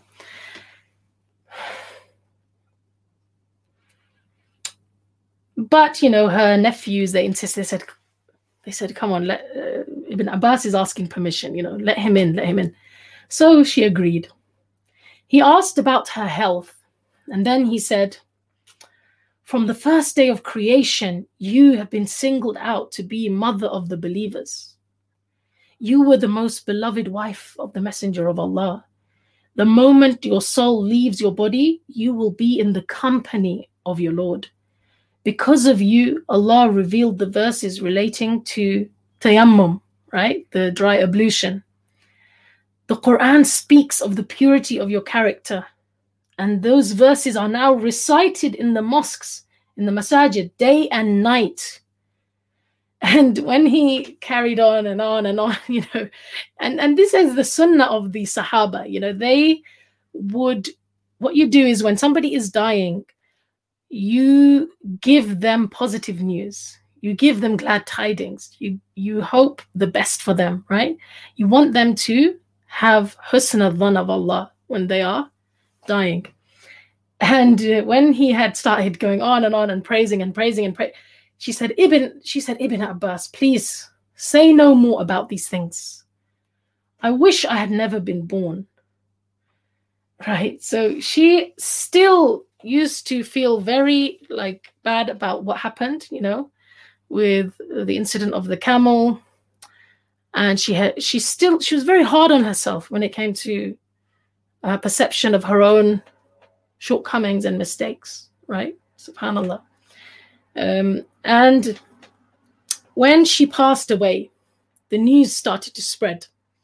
S3: But, you know, her nephews, they insisted, they said, they said, come on, let, uh, Ibn Abbas is asking permission, you know, let him in, let him in. So she agreed. He asked about her health, and then he said, from the first day of creation, you have been singled out to be mother of the believers. You were the most beloved wife of the Messenger of Allah. The moment your soul leaves your body, you will be in the company of your Lord. Because of you, Allah revealed the verses relating to tayammum, right? The dry ablution. The Quran speaks of the purity of your character. And those verses are now recited in the mosques, in the masajid, day and night. And when he carried on and on and on, you know, and, and this is the sunnah of the Sahaba, you know, they would, what you do is when somebody is dying, you give them positive news. You give them glad tidings. You, you hope the best for them, right? You want them to have husn al-dhan of Allah when they are dying. And uh, when he had started going on and on and praising and praising and praising, she said, Ibn, she said, Ibn Abbas, please say no more about these things. I wish I had never been born. Right? So she still used to feel very like bad about what happened, you know, with the incident of the camel. And she had, she still, she was very hard on herself when it came to uh, perception of her own shortcomings and mistakes, right? SubhanAllah. Um, and when she passed away, the news started to spread.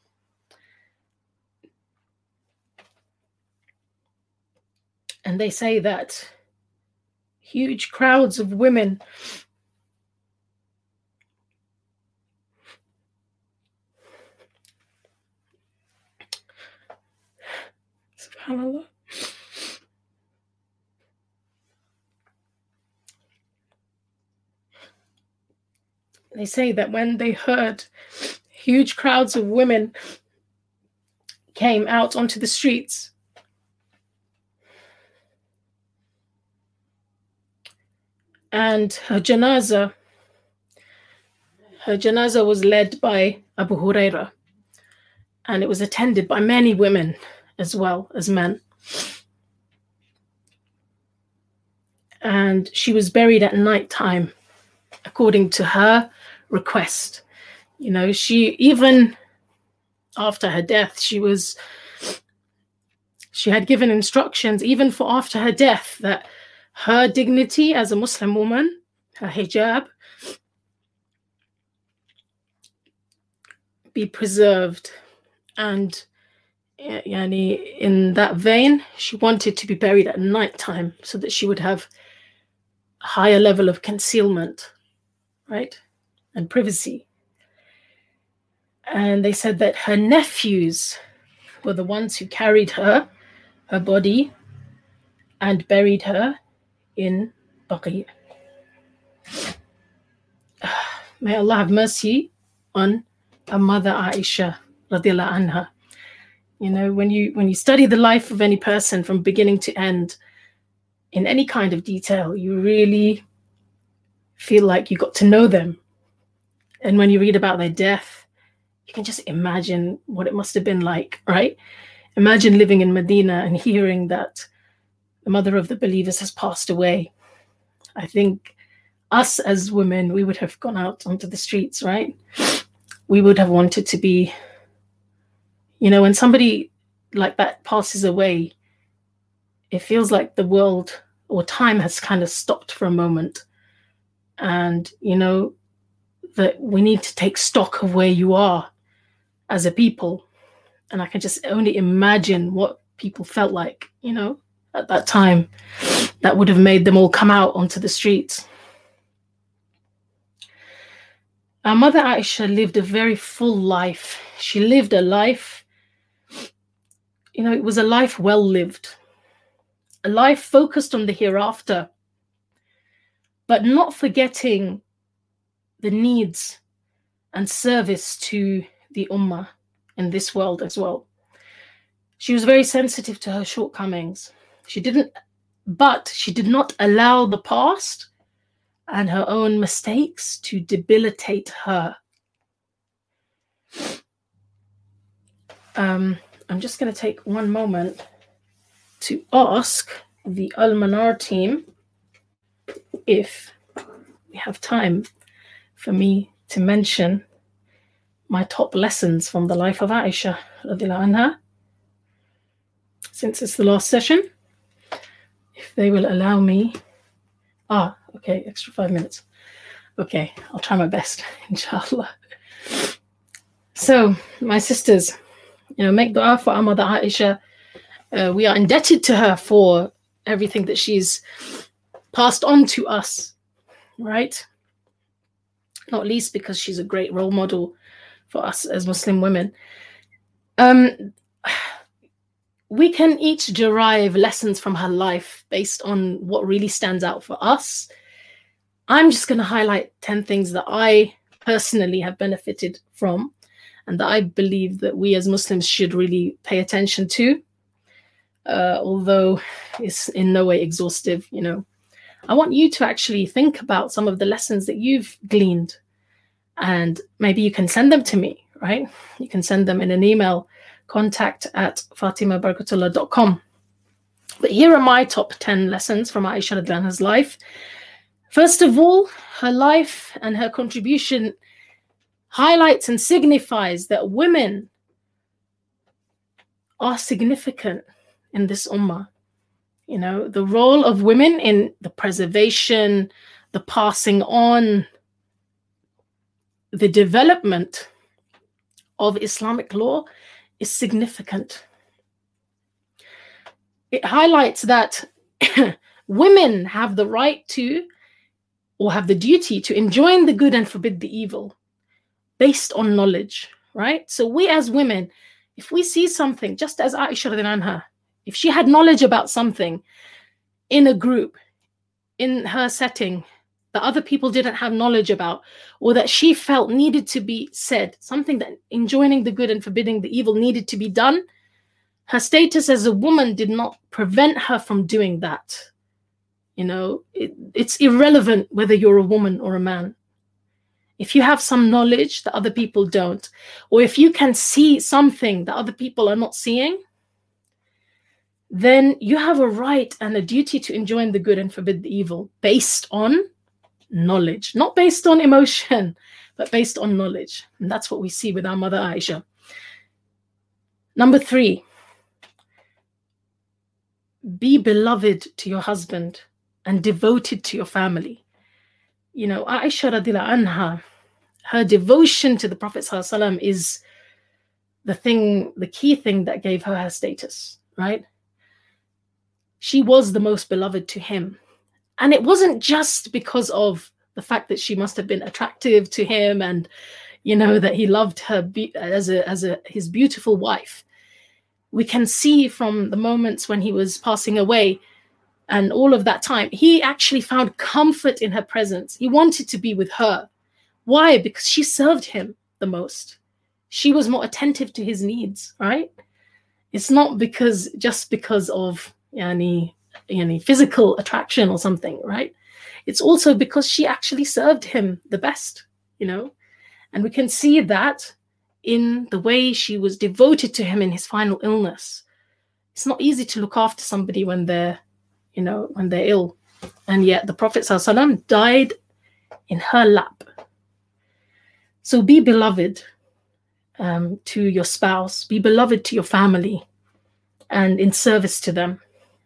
S3: And they say that huge crowds of women SubhanAllah. They say that when they heard huge crowds of women came out onto the streets, and her janazah, her janazah was led by Abu Huraira, and it was attended by many women as well as men. and she was buried at night time, according to her request. You know, she, even after her death, she was, she had given instructions, even for after her death, that her dignity as a Muslim woman, her hijab, be preserved. And yani, in that vein, she wanted to be buried at night time so that she would have a higher level of concealment, right, and privacy. And they said that her nephews were the ones who carried her, her body, and buried her in Baqi. May Allah have mercy on our mother Aisha radiallahu anha. You know, when you when you study the life of any person from beginning to end in any kind of detail, you really feel like you got to know them. And when you read about their death, you can just imagine what it must have been like, right? Imagine living in Medina and hearing that the mother of the believers has passed away. I think us as women, we would have gone out onto the streets, right? We would have wanted to be, you know, when somebody like that passes away, it feels like the world or time has kind of stopped for a moment. And, you know, that we need to take stock of where you are as a people. And I can just only imagine what people felt like, you know, at that time. That would have made them all come out onto the streets. Our mother Aisha lived a very full life. She lived a life, you know, it was a life well lived, a life focused on the hereafter, but not forgetting the needs and service to the ummah in this world as well. She was very sensitive to her shortcomings. She didn't, but she did not allow the past and her own mistakes to debilitate her. Um, I'm just going to take one moment to ask the Al-Manar team if we have time for me to mention my top lessons from the life of Aisha radiallahu anha, since it's the last session. If they will allow me. Ah, okay, extra five minutes. Okay, I'll try my best, inshallah. So, my sisters, you know, make dua for our mother Aisha. Uh, we are indebted to her for everything that she's passed on to us, right? Not least because she's a great role model for us as Muslim women. Um, we can each derive lessons from her life based on what really stands out for us. I'm just going to highlight ten things that I personally have benefited from and that I believe that we as Muslims should really pay attention to, uh, although it's in no way exhaustive. You know, I want you to actually think about some of the lessons that you've gleaned, and maybe you can send them to me, right? You can send them in an email, contact at fatima barakatullah dot com. But here are my top ten lessons from Aisha radiallahu anha's life. First of all, her life and her contribution highlights and signifies that women are significant in this ummah. You know, the role of women in the preservation, the passing on, the development of Islamic law is significant. It highlights that women have the right to, or have the duty to, enjoin the good and forbid the evil based on knowledge, right? So we as women, if we see something, just as Aisha radiallahu anha, if she had knowledge about something in a group, in her setting, that other people didn't have knowledge about, or that she felt needed to be said, something that enjoining the good and forbidding the evil needed to be done, her status as a woman did not prevent her from doing that. You know, it, it's irrelevant whether you're a woman or a man. If you have some knowledge that other people don't, or if you can see something that other people are not seeing, then you have a right and a duty to enjoin the good and forbid the evil based on knowledge, not based on emotion, but based on knowledge. And that's what we see with our mother Aisha. Number three, be beloved to your husband and devoted to your family. You know, Aisha radiallahu anha, her devotion to the Prophet sallallahu alaihi wasallam is the thing, the key thing that gave her her status, right? She was the most beloved to him. And it wasn't just because of the fact that she must have been attractive to him and, you know, that he loved her be- as a as a his beautiful wife. We can see from the moments when he was passing away and all of that time, he actually found comfort in her presence. He wanted to be with her. Why? Because she served him the most. She was more attentive to his needs, right? It's not because just because of yani, yani, physical attraction or something, right? It's also because she actually served him the best, you know? And we can see that in the way she was devoted to him in his final illness. It's not easy to look after somebody when they're, you know, when they're ill. And yet the Prophet ﷺ died in her lap. So be beloved um, to your spouse, be beloved to your family, and in service to them.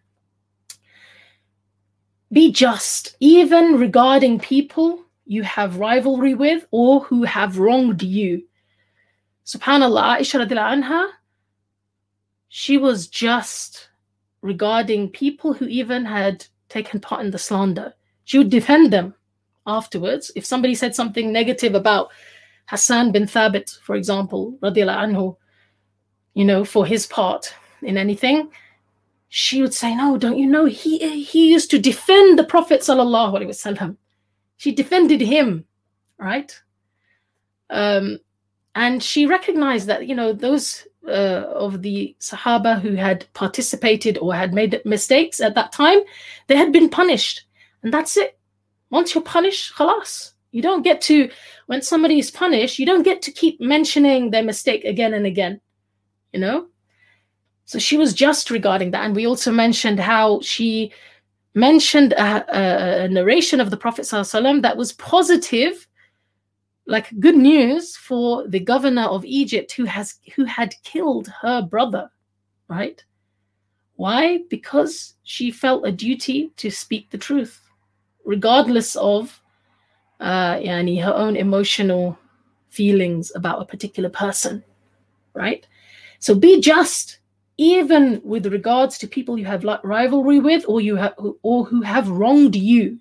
S3: Be just, even regarding people you have rivalry with or who have wronged you. SubhanAllah, Aisha radiallahu anha, she was just regarding people who even had taken part in the slander. She would defend them afterwards. If somebody said something negative about Hassan bin Thabit, for example, radiallahu anhu, you know, for his part in anything, she would say, no, don't you know, he he used to defend the Prophet sallallahu alaihi wasallam. She defended him, right? Um, and she recognized that, you know, those uh, of the Sahaba who had participated or had made mistakes at that time, they had been punished. And that's it. Once you're punished, khalas. You don't get to, when somebody is punished, you don't get to keep mentioning their mistake again and again, you know? So she was just regarding that. And we also mentioned how she mentioned a, a, a narration of the Prophet ﷺ that was positive, like good news for the governor of Egypt who has who had killed her brother, right? Why? Because she felt a duty to speak the truth, regardless of uh, yani, her own emotional feelings about a particular person, right? So be just, even with regards to people you have rivalry with or you have or who have wronged you.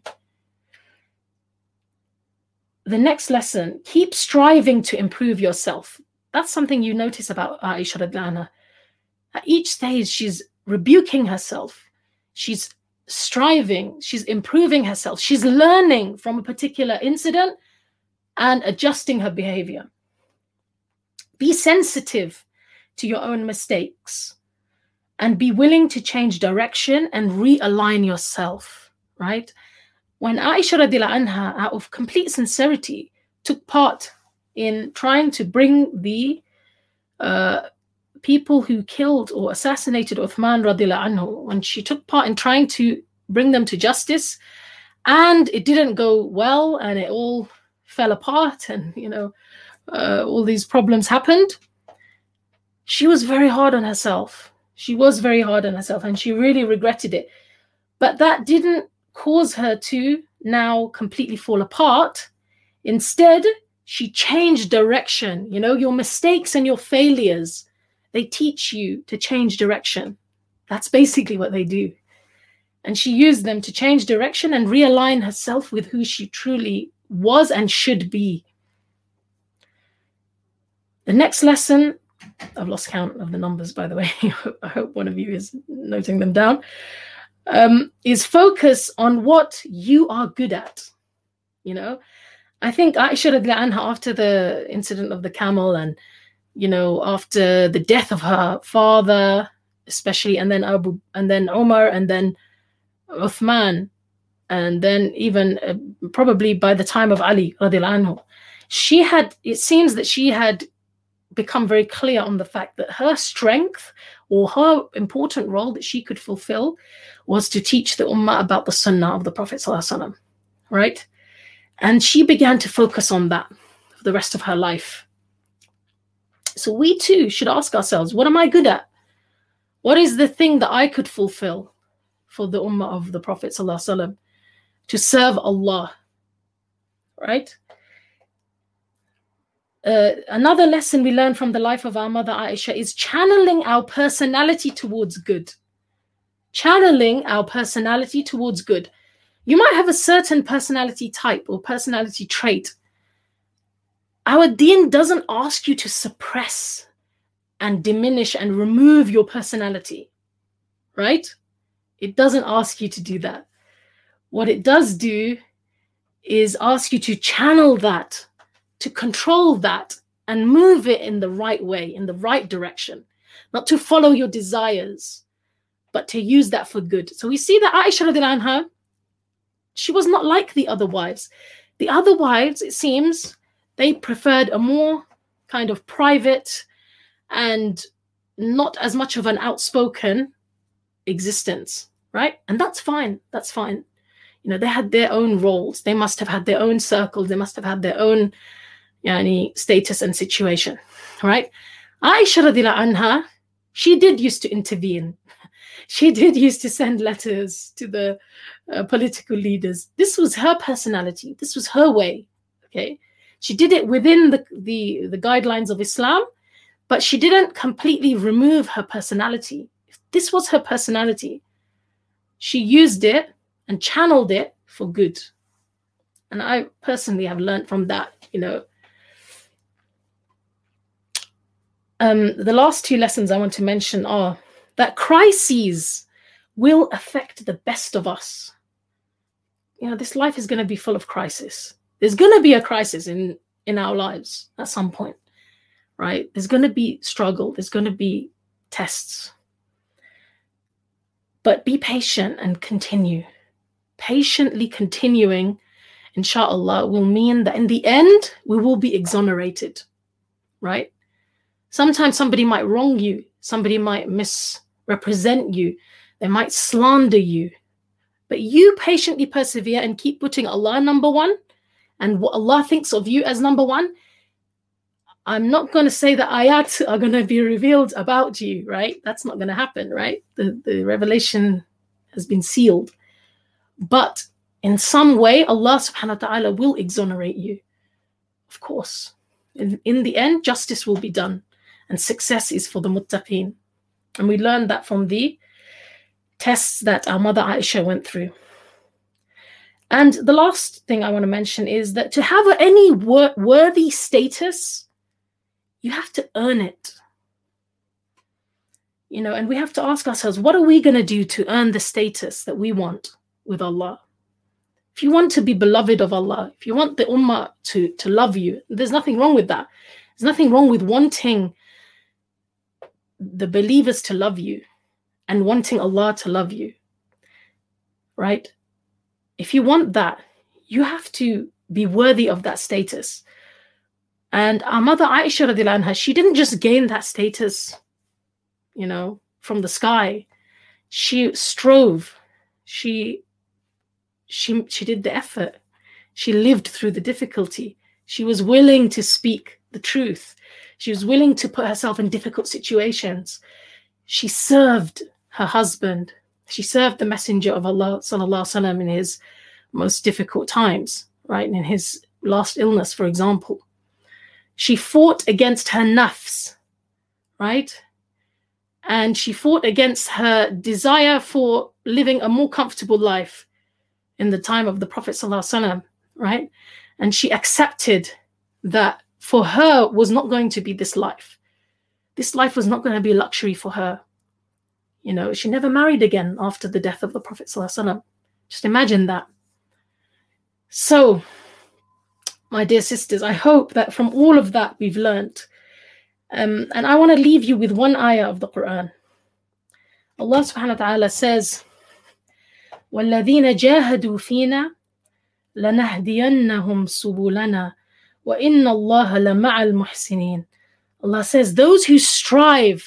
S3: The next lesson, keep striving to improve yourself. That's something you notice about Aisha radiallahu anha. At each stage, she's rebuking herself. She's striving. She's improving herself. She's learning from a particular incident and adjusting her behavior. Be sensitive to your own mistakes and be willing to change direction and realign yourself, right? When Aisha radiallahu anha, out of complete sincerity, took part in trying to bring the uh, people who killed or assassinated Uthman radiallahu anhu, when she took part in trying to bring them to justice, and it didn't go well, and it all fell apart, and you know, uh, all these problems happened, she was very hard on herself. She was very hard on herself, and she really regretted it. But that didn't cause her to now completely fall apart. Instead, she changed direction. You know, your mistakes and your failures, they teach you to change direction. That's basically what they do. And she used them to change direction and realign herself with who she truly was and should be. The next lesson, I've lost count of the numbers, by the way. I hope one of you is noting them down. Um, is focus on what you are good at. You know, I think Aisha radiallahu anha, after the incident of the camel and, you know, after the death of her father, especially, and then Abu, and then Umar, and then Uthman, and then even uh, probably by the time of Ali radiallahu anhu, she had, it seems that she had become very clear on the fact that her strength or her important role that she could fulfill was to teach the ummah about the sunnah of the Prophet ﷺ, right? And she began to focus on that for the rest of her life. So we too should ask ourselves, what am I good at? What is the thing that I could fulfill for the ummah of the Prophet ﷺ to serve Allah, right? Uh, another lesson we learn from the life of our mother Aisha is channeling our personality towards good. Channeling our personality towards good. You might have a certain personality type or personality trait. Our deen doesn't ask you to suppress and diminish and remove your personality, right? It doesn't ask you to do that. What it does do is ask you to channel that, to control that and move it in the right way, in the right direction, not to follow your desires, but to use that for good. So we see that Aisha radiallahu anha, she was not like the other wives. The other wives, it seems, they preferred a more kind of private and not as much of an outspoken existence, right? And that's fine. That's fine. You know, they had their own roles. They must have had their own circles. They must have had their own yani, status and situation, right? Aisha radiallahu anha, she did used to intervene. She did used to send letters to the uh, political leaders. This was her personality. This was her way, okay? She did it within the, the, the guidelines of Islam, but she didn't completely remove her personality. This was her personality. She used it and channeled it for good. And I personally have learned from that, you know. Um, the last two lessons I want to mention are that crises will affect the best of us. You know, this life is going to be full of crisis. There's going to be a crisis in, in our lives at some point, right? There's going to be struggle. There's going to be tests. But be patient and continue. Patiently continuing, inshallah, will mean that in the end, we will be exonerated, right? Sometimes somebody might wrong you. Somebody might misrepresent you. They might slander you. But you patiently persevere and keep putting Allah number one and what Allah thinks of you as number one. I'm not going to say that ayat are going to be revealed about you, right? That's not going to happen, right? The, the revelation has been sealed. But in some way, Allah subhanahu wa ta'ala will exonerate you. Of course. In, in the end, justice will be done. And success is for the muttaqeen. And we learned that from the tests that our mother Aisha went through. And the last thing I want to mention is that to have any wor- worthy status, you have to earn it. You know, and we have to ask ourselves, what are we going to do to earn the status that we want with Allah? If you want to be beloved of Allah, if you want the ummah to, to love you, there's nothing wrong with that. There's nothing wrong with wanting the believers to love you and wanting Allah to love you, right? If you want that, you have to be worthy of that status. And our mother Aisha radiallahu anha, she didn't just gain that status, you know, from the sky. She strove. She, she, she did the effort. She lived through the difficulty. She was willing to speak the truth. She was willing to put herself in difficult situations. She served her husband. She served the Messenger of Allah sallallahu alaihi wasallam in his most difficult times, right? In his last illness, for example. She fought against her nafs, right? And she fought against her desire for living a more comfortable life in the time of the Prophet sallallahu alaihi wasallam, right? And she accepted that for her was not going to be this life. This life was not going to be luxury for her. You know, she never married again after the death of the Prophet sallallahu alaihi wasallam. Just imagine that. So, my dear sisters, I hope that from all of that we've learnt. Um, and I want to leave you with one ayah of the Quran. Allah subhanahu wa ta'ala says, وَالَّذِينَ جَاهَدُوا فِينَا لَنَهْدِيَنَّهُمْ سُبُلَنَا وَإِنَّ اللَّهَ لَمَعَ الْمُحْسِنِينَ. Allah says, those who strive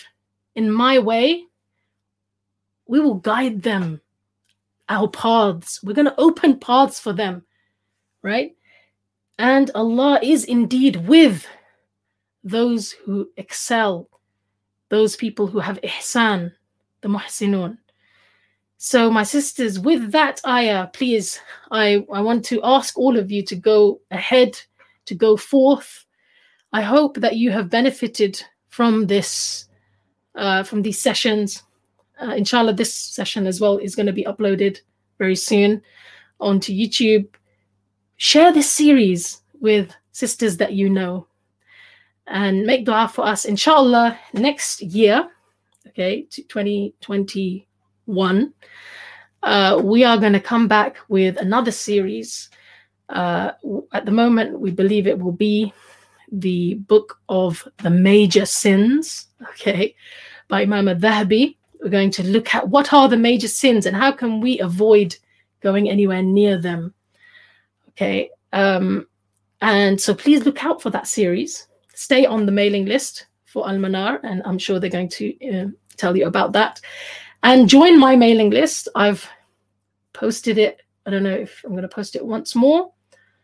S3: in my way, we will guide them, our paths. We're going to open paths for them, right? And Allah is indeed with those who excel, those people who have ihsan, the muhsinun. So my sisters, with that ayah, please, I, I want to ask all of you to go ahead, to go forth. I hope that you have benefited from this, uh, from these sessions. Uh, inshallah, this session as well is going to be uploaded very soon onto YouTube. Share this series with sisters that you know and make dua for us. Inshallah, next year, okay, to twenty twenty-one, uh, we are going to come back with another series. Uh, at the moment, we believe it will be the book of the major sins, okay, by Imam al-Dhahabi. We're going to look at what are the major sins and how can we avoid going anywhere near them. Okay, um, and so please look out for that series. Stay on the mailing list for Al-Manar, and I'm sure they're going to uh, tell you about that. And join my mailing list. I've posted it. I don't know if I'm going to post it once more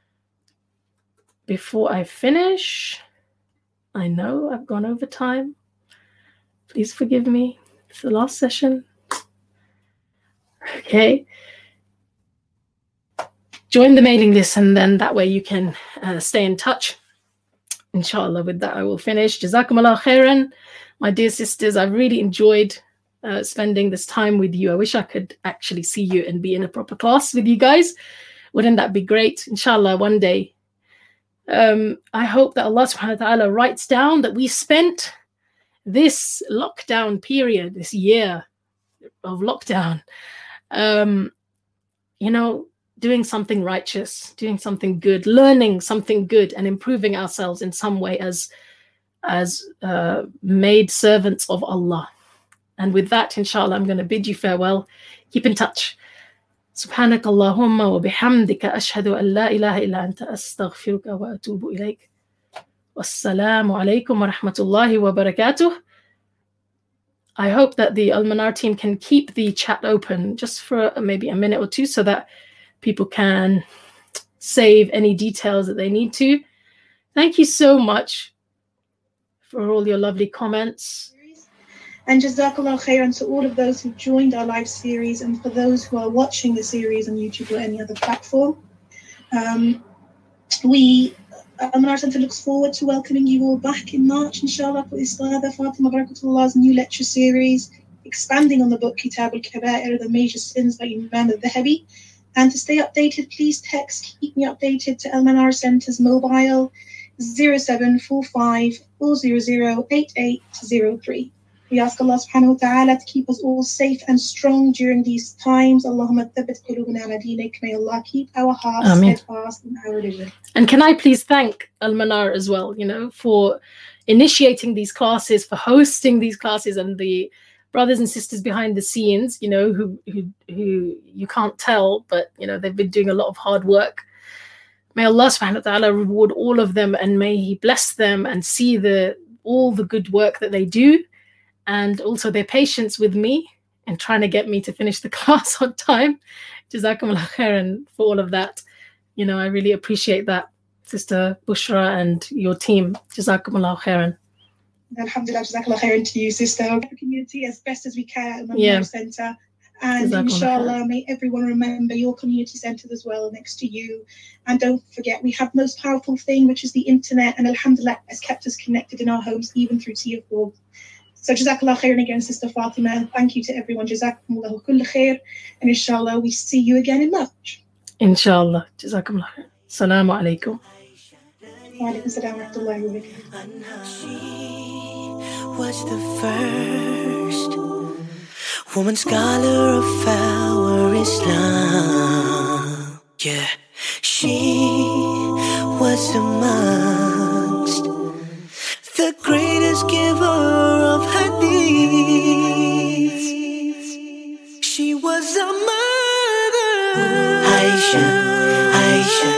S3: before I finish. I know I've gone over time. Please forgive me. It's the last session. Okay. Join the mailing list, and then that way you can uh, stay in touch. Inshallah, with that I will finish. Jazakumullah khairan, my dear sisters. I've really enjoyed uh, spending this time with you. I wish I could actually see you and be in a proper class with you guys. Wouldn't that be great? Inshallah, one day. Um, I hope that Allah subhanahu wa ta'ala writes down that we spent this lockdown period, this year of lockdown, um, you know, doing something righteous, doing something good, learning something good, and improving ourselves in some way as as uh, made servants of Allah. And with that, inshallah, I'm going to bid you farewell. Keep in touch. سبحانك اللهم وبحمدك أشهد أن لا إله إلا أنت أستغفرك وأتوب إليك. Wassalamu alaikum wa rahmatullahi wa barakatuh. I hope that the Al-Manar team can keep the chat open just for maybe a minute or two so that people can save any details that they need to. Thank you so much for all your lovely comments.
S4: And Jazakallah khairan to all of those who joined our live series, and for those who are watching the series on YouTube or any other platform. Um, we Al-Manar Center looks forward to welcoming you all back in March, inshallah, for Istada Fatima Barakatullah's new lecture series, expanding on the book Kitab al-Kaba'ir, the major sins by Imam al-Dhahabi. And to stay updated, please text Keep Me Updated to Al-Manar Center's mobile zero seven four five four zero zero eight eight zero three. We ask Allah subhanahu wa ta'ala to keep us all safe and strong during these times. Allahumma thabbit qulubana ala dinik. May Allah keep our hearts
S3: Ameen.
S4: steadfast in our religion.
S3: And can I please thank Al-Manar as well, you know, for initiating these classes, for hosting these classes, and the brothers and sisters behind the scenes, you know, who who who you can't tell, but, you know, they've been doing a lot of hard work. May Allah subhanahu wa ta'ala reward all of them, and may He bless them and see the all the good work that they do, and also their patience with me and trying to get me to finish the class on time. Jazakumullah khairan for all of that. You know, I really appreciate that, Sister Bushra and your team. Jazakumullah khairan.
S4: Alhamdulillah, Jazakallah khairan to you, sister. The community as best as we can at Al-Manar
S3: Yeah.
S4: Center. And
S3: Jazakallah
S4: inshallah, may everyone remember your community centers as well next to you. And don't forget, we have the most powerful thing, which is the internet. And alhamdulillah, has kept us connected in our homes, even through T F four. So Jazakallah khairan again, Sister Fatima. Thank you to everyone. Jazakumullahu kull khair. And inshallah, we see you again in March.
S3: Inshallah. Jazakumullah khairan. Assalamu alaikum.
S4: Wa alaikum assalam wa rahmatullahi wa barakatuh.
S2: She was the first woman scholar of our Islam. Yeah, she was amongst the greatest giver of hadith. She was a mother. Aisha, Aisha,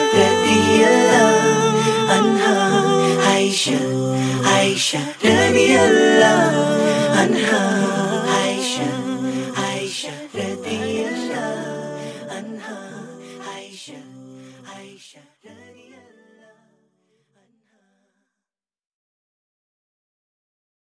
S2: radiyallahu anha. Aisha, Aisha, radiyallahu عنها